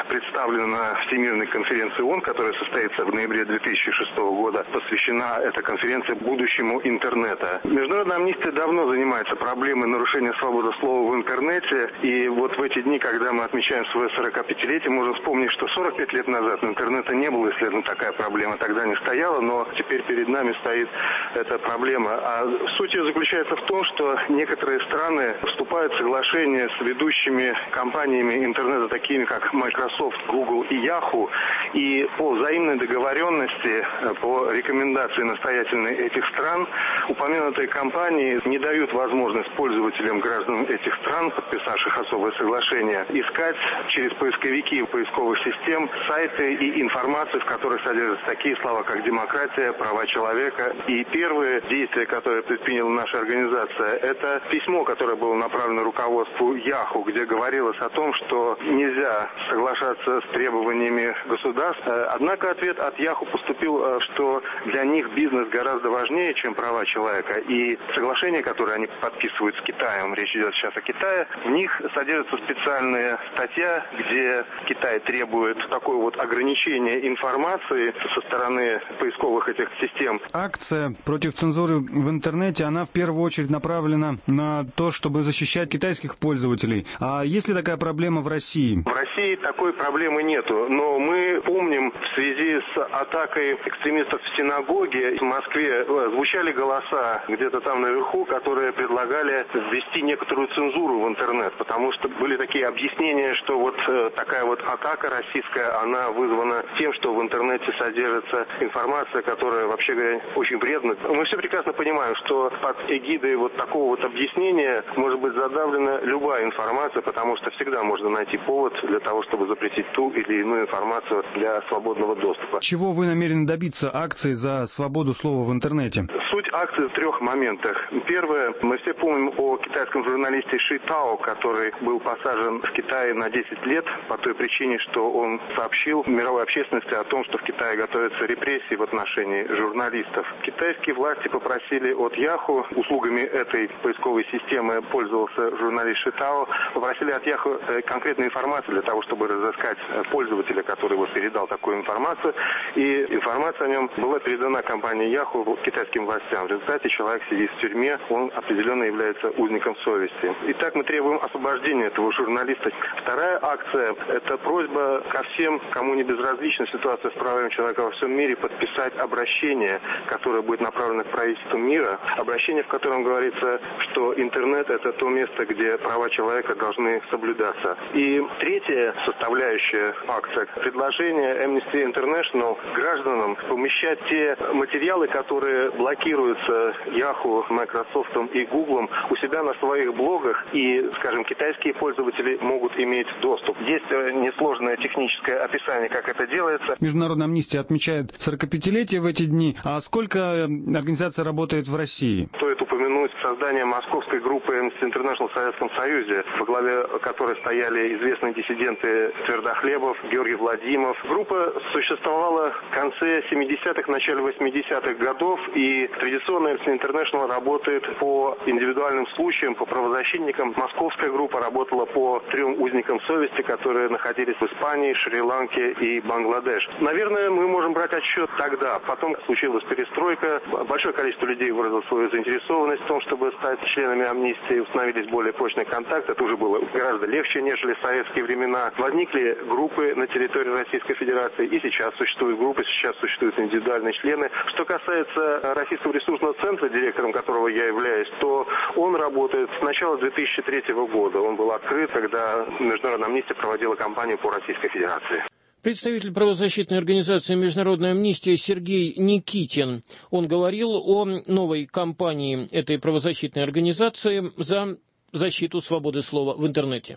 представлена на Всемирной конференции ООН, которая состоится в ноябре две тысячи шестого года. Посвящена эта конференция будущему интернета. Международная амнистия давно занимается проблемой нарушения свободы слова в интернете. И вот в эти дни, когда мы отмечаем свое сорокапятилетие, можно вспомнить, что сорок пять лет назад интернета не было, исследована такая проблема, тогда не стояла, но теперь перед нами стоит эта проблема. А суть ее заключается в том, что некоторые страны вступают в соглашения с ведущими компаниями интернета, такими как Microsoft, Google и Yahoo, и по взаимной договоренности, по рекомендации настоятельной этих стран, упомянутые компании не дают возможность пользователям, гражданам этих стран, подписавших особое соглашение, искать через поисковики поисковых систем сайты и информацию, в которых содержатся такие слова, как демократия, права человека. И первые действия, которые предприняла наша организация, это письмо, которое было направлено руководству Yahoo, где говорилось о том, что нельзя соглашаться с требованиями государств. Однако ответ от Yahoo поступил, что для них бизнес гораздо важнее, чем права человека. И соглашения, которые они подписывают с Китаем, речь идет сейчас о Китае, в них содержится специальная статья, где Китай требует такое вот ограничение информации со стороны поисковых этих систем. Акция против цензуры в интернете, она в первую очередь направлена на то, чтобы защищать китайских пользователей. А есть ли такая проблема в России? В России такой проблемы нету, но мы помним в связи с атакой экстремистов в синагоге в Москве звучали голоса где-то там наверху, которые предлагали ввести некоторую цензуру в интернет, потому что были такие объяснения, что вот такая вот атака российская, она вызвана тем, что в интернете содержится информация, которая, вообще говоря, очень вредна. Мы все прекрасно понимаем, что под эгидой вот такого вот объяснения может быть задавлена любая информация, потому что всегда можно найти повод для того, чтобы запретить ту или иную информацию для свободного доступа. Чего вы намерены добиться акцией за свободу слова в интернете? Суть акции в трех моментах. Первое, мы все помним о китайском журналисте Ши Тао, который был посажен в Китае на десять лет по той причине, что он сообщил мировой общественности о том, что в Китае готовятся репрессии в отношении журналистов. Китайские власти попросили от Yahoo, услугами этой поисковой системы пользовался журналист Ши Тао, попросили от Yahoo конкретную информацию для того, чтобы разыскать пользователя, который вот передал такую информацию. И информация о нем была передана компанией Yahoo китайским властям. В результате человек сидит в тюрьме, он определенно является узником совести. Итак, мы требуем освобождения этого журналиста. Вторая акция – это просьба ко всем, кому не безразлична ситуация с правами человека во всем мире, подписать обращение, которое будет направлено к правительству мира. Обращение, в котором говорится, что интернет – это то место, где права человека должны соблюдаться. И третья составляющая акции – предложение Amnesty International гражданам помещать те материалы, которые блокируются Yahoo, Microsoft и Google у себя на своих блогах, и, скажем, китайские пользователи могут иметь доступ. Есть несложное техническое описание, как это делается. Международная амнистия отмечает сорокапятилетие в эти дни. А сколько организация работает в России? Стоит упомянуть создание московской группы Amnesty International в Советском Союзе, во главе которой стояли известные диссиденты Твердохлебов, Георгий Владимиров. Группа существовала в конце семидесятых, начале восьмидесятых годов, и традиционно Amnesty International работает по индивидуальным случаям, по правозащитникам. Московская группа работала по трем узникам совести, которые находились в Испании, Шри-Ланке и Бангладеш. Наверное, мы можем брать отсчет тогда. Потом случилась перестройка. Большое количество людей выразило свою заинтересованность в том, чтобы стать членами амнистии. Установились более прочные контакты. Это уже было гораздо легче, нежели в советские времена. Возникли группы на территории Российской Федерации. И сейчас существуют группы, сейчас существуют индивидуальные члены. Что касается Российского ресурсного центра, директором которого я являюсь, то он работает с начала две тысячи третьего года. Он был открыт, когда Международная амнистия проводила кампанию по Российской Федерации. Представитель правозащитной организации «Международная амнистия» Сергей Никитин. Он говорил о новой кампании этой правозащитной организации за защиту свободы слова в интернете.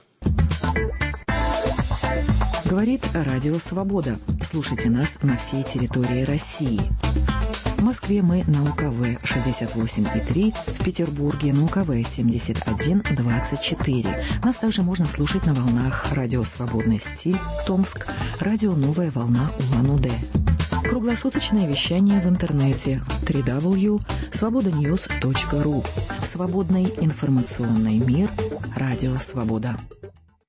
Говорит Радио Свобода. Слушайте нас на всей территории России. В Москве мы на УКВ шестьдесят восемь и три, в Петербурге на УКВ семьдесят один двадцать четыре. Нас также можно слушать на волнах Радио Свободный стиль, Томск, Радио Новая волна Улан-Удэ. Круглосуточное вещание в интернете дабл ю дабл ю дабл ю точка свобода ньюс точка ру. Свободный информационный мир. Радио Свобода.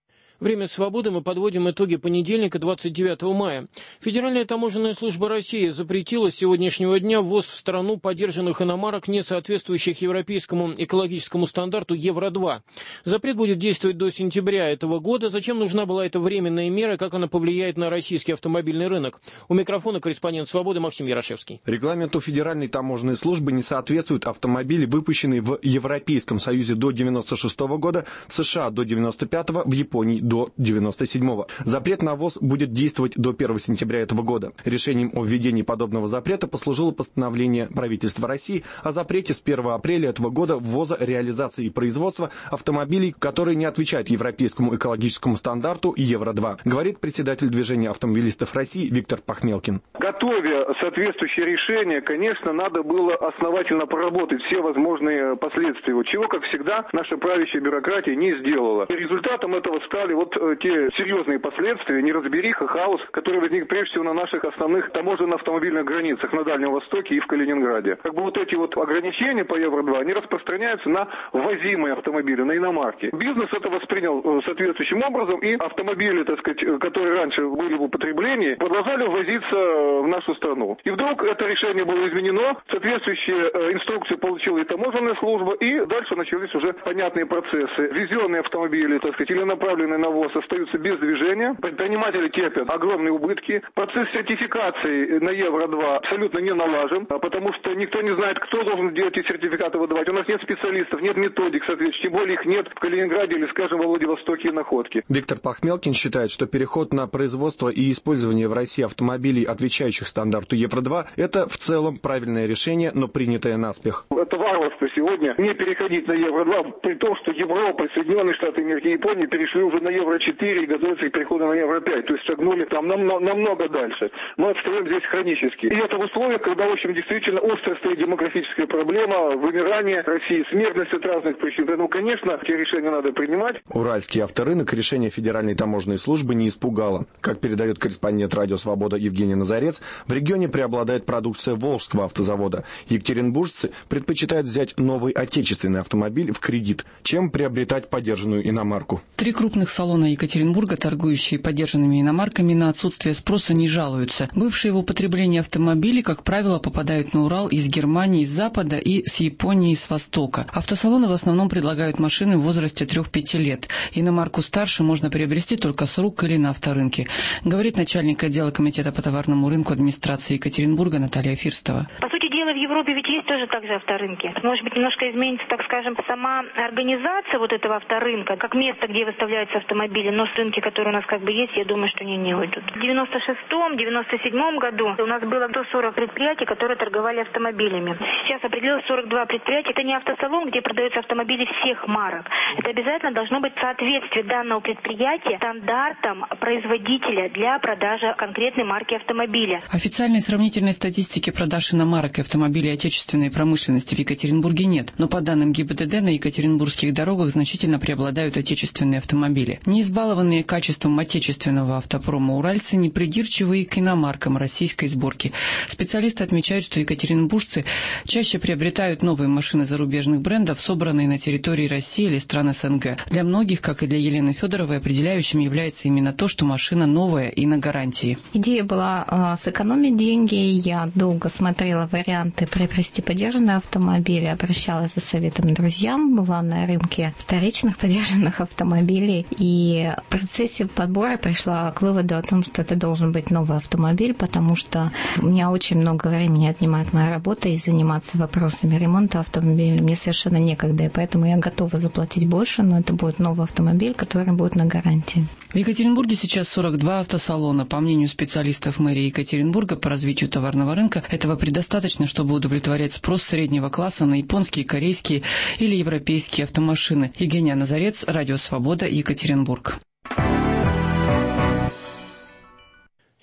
Время свободы мы подводим итоги понедельника, двадцать девятого мая. Федеральная таможенная служба России запретила с сегодняшнего дня ввоз в страну подержанных иномарок, не соответствующих европейскому экологическому стандарту Евро два. Запрет будет действовать до сентября этого года. Зачем нужна была эта временная мера, как она повлияет на российский автомобильный рынок? У микрофона корреспондент «Свободы» Максим Ярошевский. Регламенту Федеральной таможенной службы не соответствуют автомобили, выпущенные в Европейском Союзе до девяносто шестого года, в США до девяносто пятого, в Японии до девяносто седьмого. Запрет на ввоз будет действовать до первого сентября этого года. Решением о введении подобного запрета послужило постановление правительства России о запрете с первого апреля этого года ввоза, реализации и производства автомобилей, которые не отвечают европейскому экологическому стандарту Евро два, говорит председатель движения автомобилистов России Виктор Пахмелкин. Готовя соответствующее решение, конечно, надо было основательно проработать все возможные последствия, чего, как всегда, наша правящая бюрократия не сделала. Результатом этого стали вот те серьезные последствия, неразбериха, хаос, который возник прежде всего на наших основных таможенно-автомобильных границах на Дальнем Востоке и в Калининграде. Как бы вот эти вот ограничения по Евро два, они распространяются на ввозимые автомобили, на иномарки. Бизнес это воспринял соответствующим образом, и автомобили, так сказать, которые раньше были в употреблении, продолжали ввозиться в нашу страну. И вдруг это решение было изменено, соответствующие инструкции получила и таможенная служба, и дальше начались уже понятные процессы. Везенные автомобили, так сказать, или направленные на ввоз остаются без движения, предприниматели терпят огромные убытки, процесс сертификации на Евро два абсолютно не налажен, потому что никто не знает, кто должен делать эти сертификаты выдавать. У нас нет специалистов, нет методик, соответственно, тем более их нет в Калининграде или, скажем, во Владивостоке и Находке. Виктор Пахмелкин считает, что переход на производство и использование в России автомобилей, отвечающих стандарту Евро два, это в целом правильное решение, но принятое наспех. Это варварство сегодня не переходить на Евро два, при том, что Европа, Соединенные Штаты Америки и Япония перешли уже на Евро четыре и готовятся к переходу на Евро пять, то есть шагнули там намного, намного дальше. Мы отстаем здесь хронически. И это в условиях, когда, в общем, действительно острая стоит демографическая проблема, вымирание России, смертность от разных причин. Поэтому, конечно, эти решения надо принимать. Уральский авторынок решение Федеральной таможенной службы не испугало. Как передает корреспондент радио «Свобода» Евгений Назарец, в регионе преобладает продукция Волжского автозавода. Екатеринбуржцы предпочитают взять новый отечественный автомобиль в кредит, чем приобретать подержанную иномарку. Три крупных салона Екатеринбурга, торгующие подержанными иномарками, на отсутствие спроса не жалуются. Бывшие в употреблении автомобили, как правило, попадают на Урал из Германии, с запада и с Японии, с востока. Автосалоны в основном предлагают машины в возрасте трех-пяти лет. Иномарку старше можно приобрести только с рук или на авторынке, говорит начальник отдела комитета по товарному рынку администрации Екатеринбурга Наталья Фирстова. По сути дела, в Европе ведь есть тоже так же авторынки. Может быть, немножко изменится, так скажем, сама организация вот этого авторынка, как место, где выставляются автомобили, но с рынки, которые у нас как бы есть, я думаю, что они не уйдут. В девяносто шестом — девяносто седьмом году у нас было сто сорок предприятий, которые торговали автомобилями. Сейчас определилось сорок два предприятия. Это не автосалон, где продаются автомобили всех марок. Это обязательно должно быть соответствие данного предприятия стандартам производителя для продажи конкретной марки автомобиля. Официальной сравнительной статистики продаж иномарок и автомобилей отечественной промышленности в Екатеринбурге нет, но по данным ГИБДД на екатеринбургских дорогах значительно преобладают отечественные автомобили. Не избалованные качеством отечественного автопрома уральцы непридирчивые к иномаркам российской сборки. Специалисты отмечают, что екатеринбуржцы чаще приобретают новые машины зарубежных брендов, собранные на территории России или стран СНГ. Для многих, как и для Елены Федоровой, определяющим является именно то, что машина новая и на гарантии. Идея была э, сэкономить деньги. Я долго смотрела варианты приобрести подержанный автомобиль, обращалась за советом друзьям, была на рынке вторичных подержанных автомобилей, и в процессе подбора пришла к выводу о том, что это должен быть новый автомобиль, потому что у меня очень много времени отнимает моя работа, и заниматься вопросами ремонта автомобиля мне совершенно некогда, и поэтому я готова заплатить больше, но это будет новый автомобиль, который будет на гарантии. В Екатеринбурге сейчас сорок два автосалона. По мнению специалистов мэрии Екатеринбурга по развитию товарного рынка, этого предостаточно, чтобы удовлетворять спрос среднего класса на японские, корейские или европейские автомашины. Евгения Назарец, Радио «Свобода», Екатеринбург.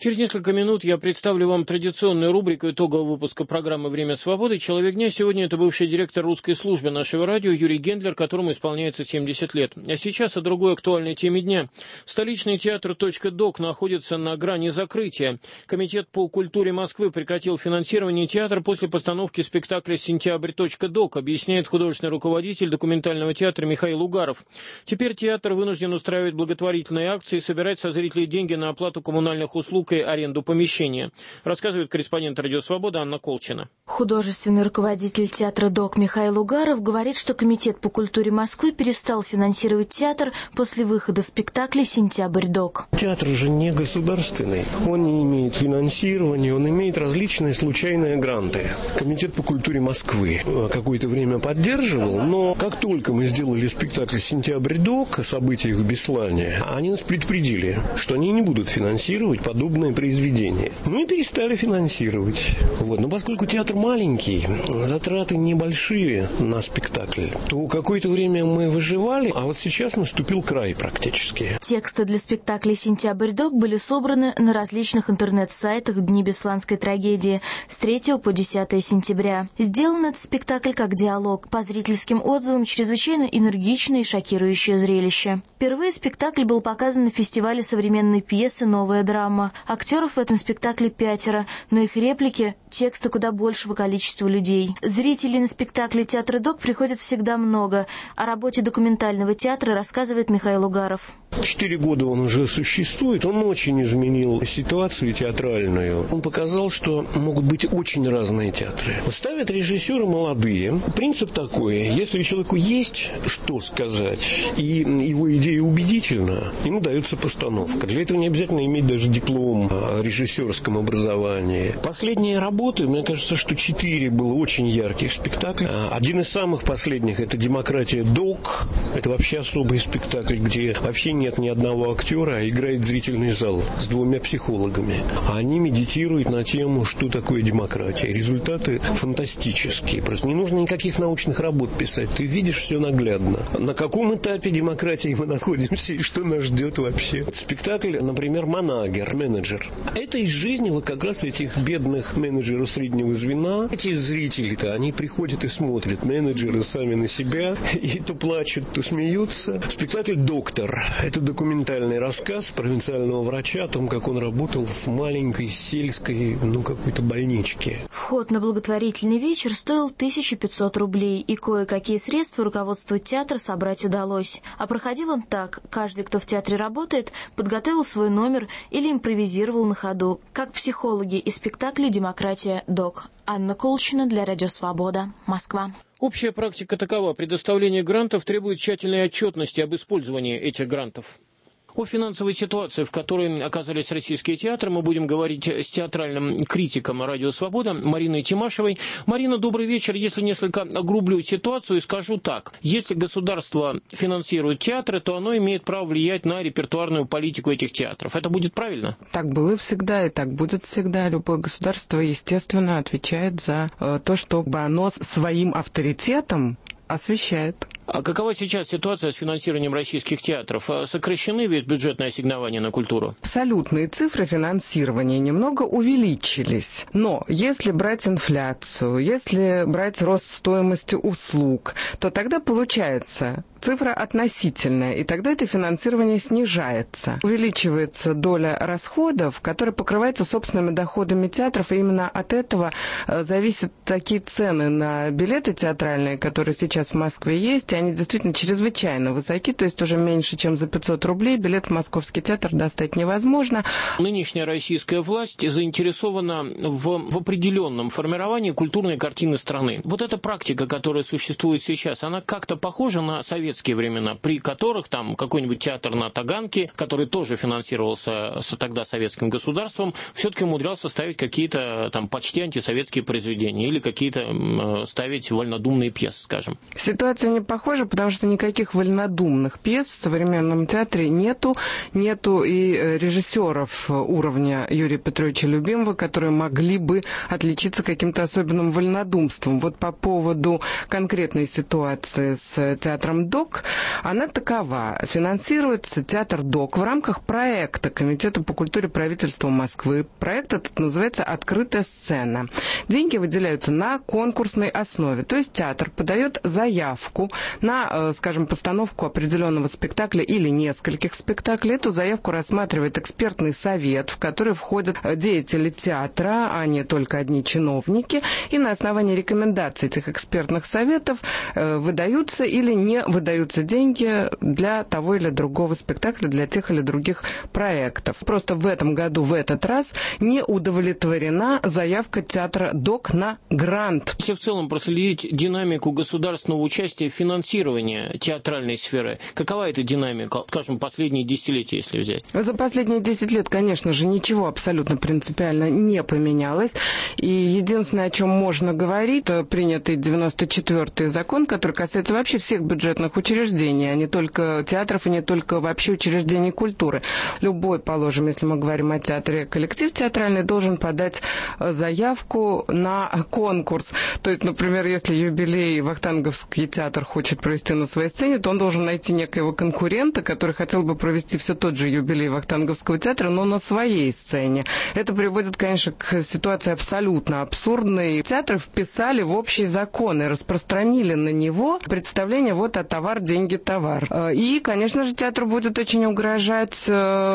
Через несколько минут я представлю вам традиционную рубрику итогового выпуска программы «Время свободы». Человек дня сегодня – это бывший директор русской службы нашего радио Юрий Гендлер, которому исполняется семьдесят лет. А сейчас о другой актуальной теме дня. Столичный театр «Док» находится на грани закрытия. Комитет по культуре Москвы прекратил финансирование театра после постановки спектакля «Сентябрь.Док», объясняет художественный руководитель документального театра Михаил Угаров. Теперь театр вынужден устраивать благотворительные акции и собирать со зрителей деньги на оплату коммунальных услуг и аренду помещения, рассказывает корреспондент «Радио Свобода» Анна Колчина. Художественный руководитель театра «Док» Михаил Угаров говорит, что Комитет по культуре Москвы перестал финансировать театр после выхода спектакля «Сентябрь.Док». Театр же не государственный, он не имеет финансирования, он имеет различные случайные гранты. Комитет по культуре Москвы какое-то время поддерживал, но как только мы сделали спектакль «Сентябрь.Док» о событиях в Беслане, они нас предупредили, что они не будут финансировать подобные произведения. Мы перестали финансировать. Вот. Но поскольку театр маленький, затраты небольшие на спектакль, то какое-то время мы выживали, а вот сейчас наступил край практически. Тексты для спектакля «Сентябрь.Док» были собраны на различных интернет-сайтах в дни бесланской трагедии с третьего по десятое сентября. Сделан этот спектакль как диалог. По зрительским отзывам чрезвычайно энергичное и шокирующее зрелище. Впервые спектакль был показан на фестивале современной пьесы «Новая драма». Актеров в этом спектакле пятеро, но их реплики – тексты куда большего количества людей. Зрителей на спектакле театра «Док» приходит всегда много. О работе документального театра рассказывает Михаил Угаров. Четыре года он уже существует, он очень изменил ситуацию театральную. Он показал, что могут быть очень разные театры. Ставят режиссеры молодые. Принцип такой: если человеку есть что сказать, и его идея убедительна, ему дается постановка. Для этого не обязательно иметь даже диплом о режиссерском образовании. Последние работы, мне кажется, что четыре было очень ярких спектакля. Один из самых последних – это «Демократия. Док». Это вообще особый спектакль, где вообще нет ни одного актера, а играет зрительный зал с двумя психологами. А они медитируют на тему, что такое демократия. Результаты фантастические. Просто не нужно никаких научных работ писать. Ты видишь все наглядно. На каком этапе демократии мы находимся и что нас ждет вообще. Спектакль, например, «Манагер», менеджер. Это из жизни вот как раз этих бедных менеджеров среднего звена. Эти зрители-то, они приходят и смотрят. Менеджеры сами на себя и то плачут, то смеются. Спектакль «Доктор». Это документальный рассказ провинциального врача о том, как он работал в маленькой сельской, ну, какой-то больничке. Вход на благотворительный вечер стоил тысячу пятьсот рублей, и кое-какие средства руководству театра собрать удалось. А проходил он так: каждый, кто в театре работает, подготовил свой номер или импровизировал на ходу, как психологи из спектакля «Демократия. Док». Анна Колчина для «Радио Свобода», Москва. Общая практика такова: предоставление грантов требует тщательной отчетности об использовании этих грантов. О финансовой ситуации, в которой оказались российские театры, мы будем говорить с театральным критиком «Радио Свобода» Мариной Тимашевой. Марина, добрый вечер. Если несколько огрублю ситуацию, скажу так. Если государство финансирует театры, то оно имеет право влиять на репертуарную политику этих театров. Это будет правильно? Так было всегда и так будет всегда. Любое государство, естественно, отвечает за э, то, чтобы оно своим авторитетом освещает. А какова сейчас ситуация с финансированием российских театров? Сокращены ведь бюджетные ассигнования на культуру? Абсолютные цифры финансирования немного увеличились. Но если брать инфляцию, если брать рост стоимости услуг, то тогда получается цифра относительная, и тогда это финансирование снижается. Увеличивается доля расходов, которая покрывается собственными доходами театров, и именно от этого зависят такие цены на билеты театральные, которые сейчас в Москве есть, и они действительно чрезвычайно высоки, то есть уже меньше, чем за пятьсот рублей билет в Московский театр достать невозможно. Нынешняя российская власть заинтересована в, в определенном формировании культурной картины страны. Вот эта практика, которая существует сейчас, она как-то похожа на советскую времена, при которых там какой-нибудь театр на Таганке, который тоже финансировался тогда советским государством, все-таки умудрялся ставить какие-то там почти антисоветские произведения или какие-то э, ставить вольнодумные пьесы, скажем. Ситуация не похожа похоже, потому что никаких вольнодумных пьес в современном театре нету. Нету и режиссеров уровня Юрия Петровича Любимого, которые могли бы отличиться каким-то особенным вольнодумством. Вот по поводу конкретной ситуации с театром ДОК, она такова. Финансируется театр ДОК в рамках проекта Комитета по культуре правительства Москвы. Проект этот называется «Открытая сцена». Деньги выделяются на конкурсной основе. То есть театр подает заявку на, скажем, постановку определенного спектакля или нескольких спектаклей. Эту заявку рассматривает экспертный совет, в который входят деятели театра, а не только одни чиновники. И на основании рекомендаций этих экспертных советов выдаются или не выдаются деньги для того или другого спектакля, для тех или других проектов. Просто в этом году, в этот раз не удовлетворена заявка театра ДОК на грант. Если в целом проследить динамику государственного участия в финансировании театральной сферы, какова эта динамика, скажем, последние десятилетия, если взять? За последние десять лет, конечно же, ничего абсолютно принципиально не поменялось. И единственное, о чем можно говорить, это принятый девяносто четвёртый закон, который касается вообще всех бюджетных учреждений, а не только театров и не только вообще учреждений культуры. Любой, положим, если мы говорим о театре, коллектив театральный должен подать заявку на конкурс. То есть, например, если юбилей Вахтанговский театр хочет провести на своей сцене, то он должен найти некоего конкурента, который хотел бы провести все тот же юбилей Вахтанговского театра, но на своей сцене. Это приводит, конечно, к ситуации абсолютно абсурдной. Театры вписали в общий закон и распространили на него представление вот о товар, деньги, товар. И, конечно же, театру будет очень угрожать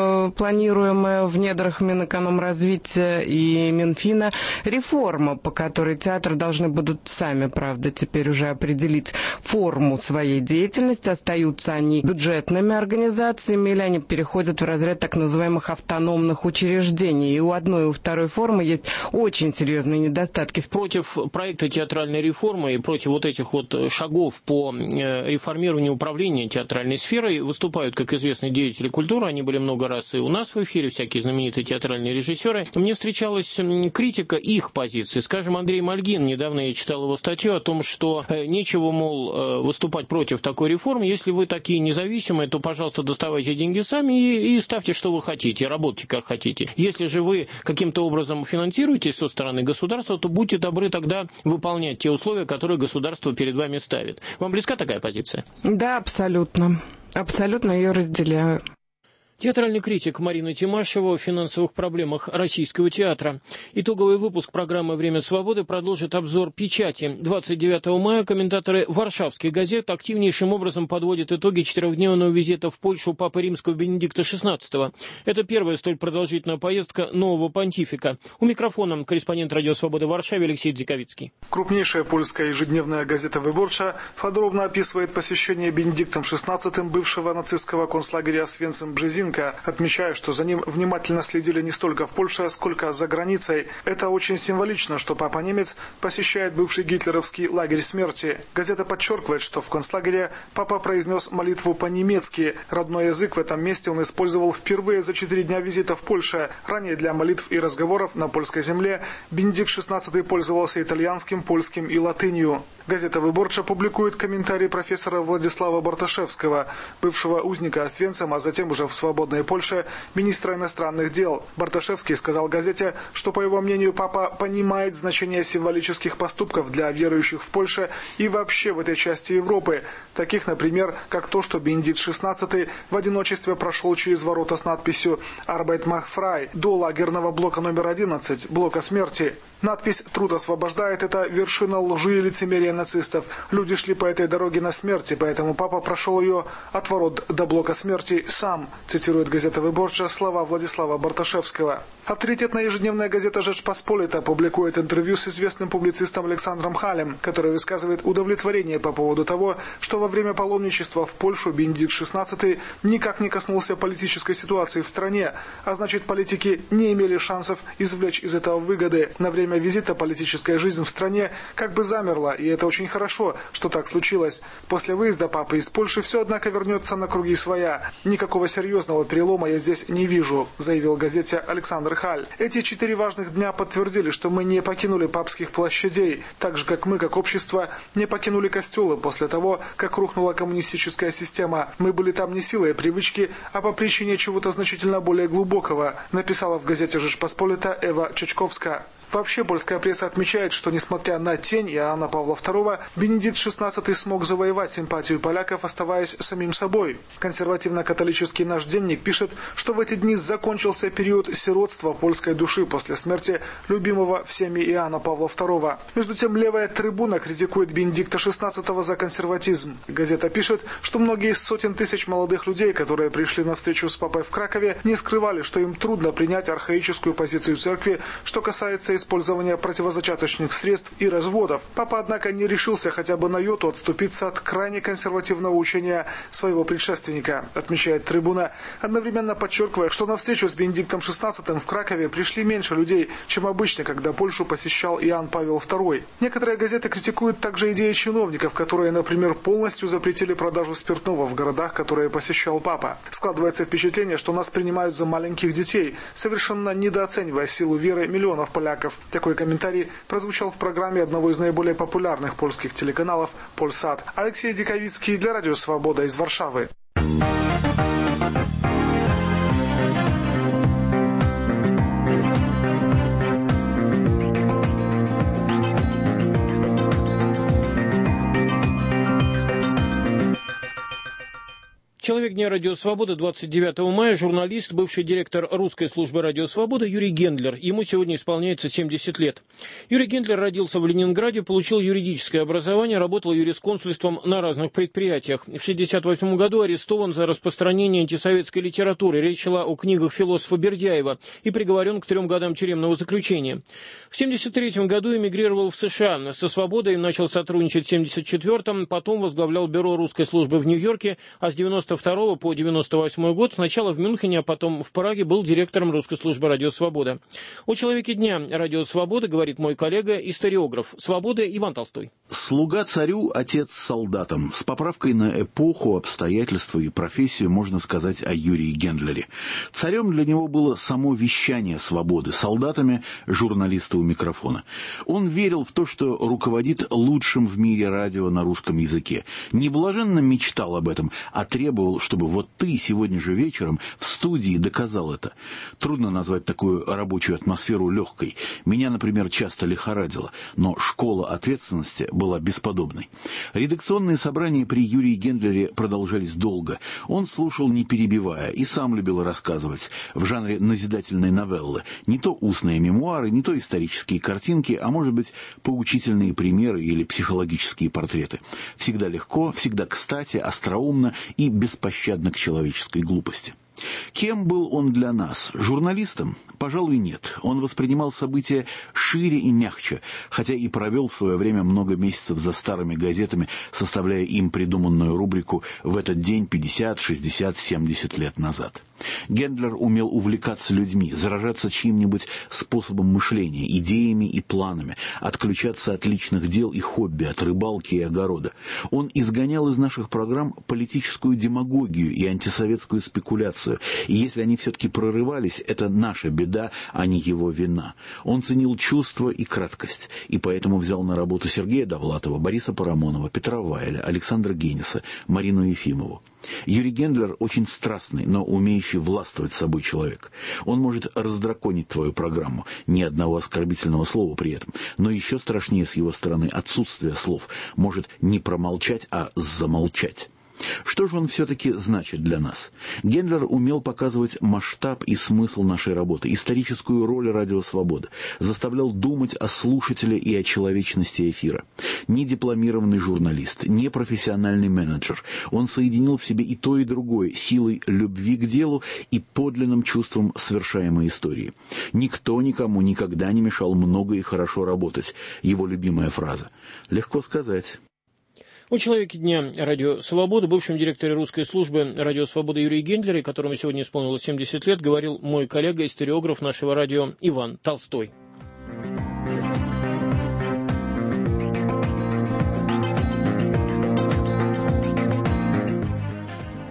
планируемая в недрах Минэкономразвития и Минфина реформа, по которой театры должны будут сами, правда, теперь уже определить форму своей деятельности. Остаются они бюджетными организациями или они переходят в разряд так называемых автономных учреждений. И у одной и у второй формы есть очень серьезные недостатки. Против проекта театральной реформы и против вот этих вот шагов по реформированию управления театральной сферой выступают, как известные деятели культуры. Они были много раз и у нас в эфире, всякие знаменитые театральные режиссеры. Мне встречалась критика их позиции. Скажем, Андрей Мальгин, недавно я читал его статью о том, что нечего, мол, выступать против такой реформы. Если вы такие независимые, то, пожалуйста, доставайте деньги сами и, и ставьте, что вы хотите, работайте, как хотите. Если же вы каким-то образом финансируетесь со стороны государства, то будьте добры тогда выполнять те условия, которые государство перед вами ставит. Вам близка такая позиция? Да, абсолютно. Абсолютно ее разделяю. Театральный критик Марина Тимашева о финансовых проблемах российского театра. Итоговый выпуск программы «Время свободы» продолжит обзор печати. двадцать девятого мая комментаторы варшавских газет активнейшим образом подводят итоги четырехдневного визита в Польшу Папы Римского Бенедикта шестнадцатого. Это первая столь продолжительная поездка нового понтифика. У микрофона корреспондент «Радио Свобода» в Варшаве Алексей Дзиковицкий. Крупнейшая польская ежедневная газета «Выборча» подробно описывает посещение Бенедиктом шестнадцатым бывшего нацистского концлагеря Освенцим-Бжезинка, отмечая, что за ним внимательно следили не столько в Польше, сколько за границей. Это очень символично, что папа-немец посещает бывший гитлеровский лагерь смерти. Газета подчеркивает, что в концлагере папа произнес молитву по-немецки. Родной язык в этом месте он использовал впервые за четыре дня визита в Польше. Ранее для молитв и разговоров на польской земле Бенедикт шестнадцатый пользовался итальянским, польским и латынью. Газета «Выборча» публикует комментарий профессора Владислава Барташевского, бывшего узника Освенцима, а затем уже в свободной Польше министра иностранных дел. Барташевский сказал газете, что, по его мнению, папа понимает значение символических поступков для верующих в Польше и вообще в этой части Европы, таких, например, как то, что Бенедикт шестнадцатый в одиночестве прошел через ворота с надписью «Arbeit macht frei» до лагерного блока номер одиннадцать, блока смерти. Надпись «Труд освобождает» — это вершина лжи и лицемерия нацистов. Люди шли по этой дороге на смерти, поэтому папа прошел ее от ворот до блока смерти сам, цитирует газета «Выборча» слова Владислава Барташевского. Авторитетная ежедневная газета «Жечпосполита» публикует интервью с известным публицистом Александром Халем, который высказывает удовлетворение по поводу того, что во время паломничества в Польшу Бенедикт шестнадцатый никак не коснулся политической ситуации в стране, а значит, политики не имели шансов извлечь из этого выгоды. На время визита политическая жизнь в стране как бы замерла, и это очень хорошо, что так случилось. После выезда папы из Польши все, однако, вернется на круги своя. Никакого серьезного перелома я здесь не вижу, заявил газете Александр Халь. Эти четыре важных дня подтвердили, что мы не покинули папских площадей, так же, как мы, как общество, не покинули костелы после того, как рухнула коммунистическая система. Мы были там не силой привычки, а по причине чего-то значительно более глубокого, написала в газете «Жечпосполита» Эва Чечковская. Вообще, польская пресса отмечает, что, несмотря на тень Иоанна Павла второго, Бенедикт шестнадцатый смог завоевать симпатию поляков, оставаясь самим собой. Консервативно-католический «Наш денник» пишет, что в эти дни закончился период сиротства польской души после смерти любимого всеми Иоанна Павла второго. Между тем, левая трибуна критикует Бенедикта шестнадцатого за консерватизм. Газета пишет, что многие из сотен тысяч молодых людей, которые пришли на встречу с папой в Кракове, не скрывали, что им трудно принять архаическую позицию церкви, что касается использования противозачаточных средств и разводов. Папа, однако, не решился хотя бы на йоту отступиться от крайне консервативного учения своего предшественника, отмечает трибуна, одновременно подчеркивая, что на встречу с Бенедиктом шестнадцатым в Кракове пришли меньше людей, чем обычно, когда Польшу посещал Иоанн Павел второй. Некоторые газеты критикуют также идеи чиновников, которые, например, полностью запретили продажу спиртного в городах, которые посещал папа. Складывается впечатление, что нас принимают за маленьких детей, совершенно недооценивая силу веры миллионов поляков. Такой комментарий прозвучал в программе одного из наиболее популярных польских телеканалов «Польсат». Алексей Диковицкий для Радио Свобода из Варшавы. Человек дня Радио Свобода, двадцать девятого мая, журналист, бывший директор русской службы Радио Свобода Юрий Гендлер. Ему сегодня исполняется семьдесят лет. Юрий Гендлер родился в Ленинграде, получил юридическое образование, работал юрисконсульством на разных предприятиях. В шестьдесят восьмом году арестован за распространение антисоветской литературы. Речь шла о книгах философа Бердяева и приговорен к трем годам тюремного заключения. В семьдесят третьем году эмигрировал в США. Со «Свободой» начал сотрудничать в семьдесят четвёртом, потом возглавлял бюро русской службы в Нью-Йорке, а с девяносто второго по девяносто восьмой год сначала в Мюнхене, а потом в Праге был директором русской службы «Радио Свобода». О человеке дня «Радио Свобода» говорит мой коллега, историограф «Свободы» Иван Толстой. Слуга царю, отец солдатам. С поправкой на эпоху, обстоятельства и профессию можно сказать о Юрии Гендлере. Царем для него было само вещание свободы, солдатами журналисты у микрофона. Он верил в то, что руководит лучшим в мире радио на русском языке. Не блаженно мечтал об этом, а требовал, чтобы вот ты сегодня же вечером в студии доказал это. Трудно назвать такую рабочую атмосферу легкой. Меня, например, часто лихорадило, но школа ответственности была бесподобной. Редакционные собрания при Юрии Гендлере продолжались долго. Он слушал, не перебивая, и сам любил рассказывать в жанре назидательной новеллы. Не то устные мемуары, не то исторические картинки, а может быть поучительные примеры или психологические портреты. Всегда легко, всегда кстати, остроумно и беспощадно к человеческой глупости. Кем был он для нас? Журналистом? Пожалуй, нет. Он воспринимал события шире и мягче, хотя и провел в свое время много месяцев за старыми газетами, составляя им придуманную рубрику «В этот день пятьдесят, шестьдесят, семьдесят лет назад». Гендлер умел увлекаться людьми, заражаться чьим-нибудь способом мышления, идеями и планами, отключаться от личных дел и хобби, от рыбалки и огорода. Он изгонял из наших программ политическую демагогию и антисоветскую спекуляцию, и если они все-таки прорывались, это наша беда, а не его вина. Он ценил чувство и краткость, и поэтому взял на работу Сергея Довлатова, Бориса Парамонова, Петра Вайля, Александра Гениса, Марину Ефимову. Юрий Гендлер очень страстный, но умеющий властвовать собой человек. Он может раздраконить твою программу, ни одного оскорбительного слова при этом, но еще страшнее с его стороны отсутствие слов, может не промолчать, а замолчать. Что же он все-таки значит для нас? Гендлер умел показывать масштаб и смысл нашей работы, историческую роль Радио Свобода, заставлял думать о слушателе и о человечности эфира. Не дипломированный журналист, не профессиональный менеджер. Он соединил в себе и то, и другое силой любви к делу и подлинным чувством совершаемой истории. Никто никому никогда не мешал много и хорошо работать. Его любимая фраза. Легко сказать. О человеке дня «Радио Свобода», бывшем директоре русской службы «Радио Свобода» Юрии Гендлере, которому сегодня исполнилось семьдесят лет, говорил мой коллега, историограф нашего радио Иван Толстой.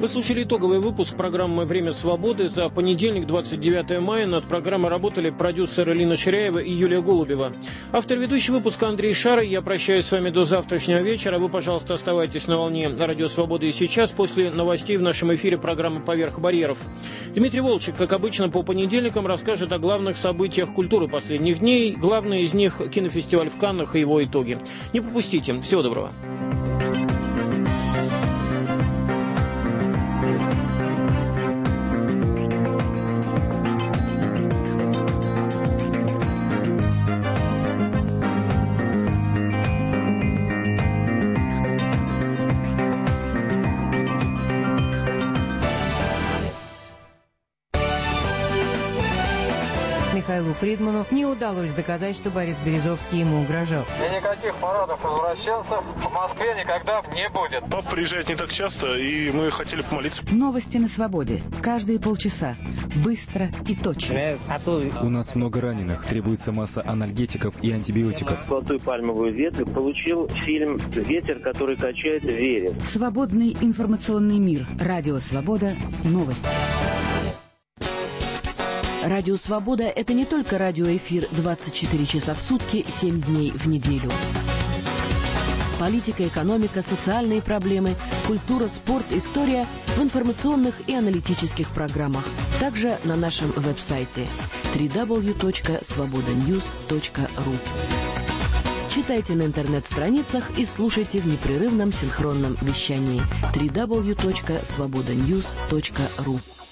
Вы слушали итоговый выпуск программы «Время свободы» за понедельник, двадцать девятое мая. Над программой работали продюсеры Лина Ширяева и Юлия Голубева. Автор ведущий выпуска Андрей Шара. Я прощаюсь с вами до завтрашнего вечера. Вы, пожалуйста, оставайтесь на волне Радио Свободы и сейчас. После новостей в нашем эфире программа «Поверх барьеров». Дмитрий Волчек, как обычно, по понедельникам расскажет о главных событиях культуры последних дней. Главное из них – кинофестиваль в Каннах и его итоги. Не пропустите. Всего доброго. Михаилу Фридману не удалось доказать, что Борис Березовский ему угрожал. И никаких парадов извращенцев в Москве никогда не будет. Папа приезжает не так часто, и мы хотели помолиться. Новости на свободе. Каждые полчаса. Быстро и точно. У нас много раненых. Требуется масса анальгетиков и антибиотиков. Золотую пальмовую ветвь получил фильм «Ветер, который качает вереск». Свободный информационный мир. Радио Свобода. Новости. Радио «Свобода» — это не только радиоэфир двадцать четыре часа в сутки, семь дней в неделю. Политика, экономика, социальные проблемы, культура, спорт, история в информационных и аналитических программах. Также на нашем веб-сайте дабл ю дабл ю дабл ю точка свобода ньюс точка ру. Читайте на интернет-страницах и слушайте в непрерывном синхронном вещании дабл ю дабл ю дабл ю точка свобода ньюс точка ру.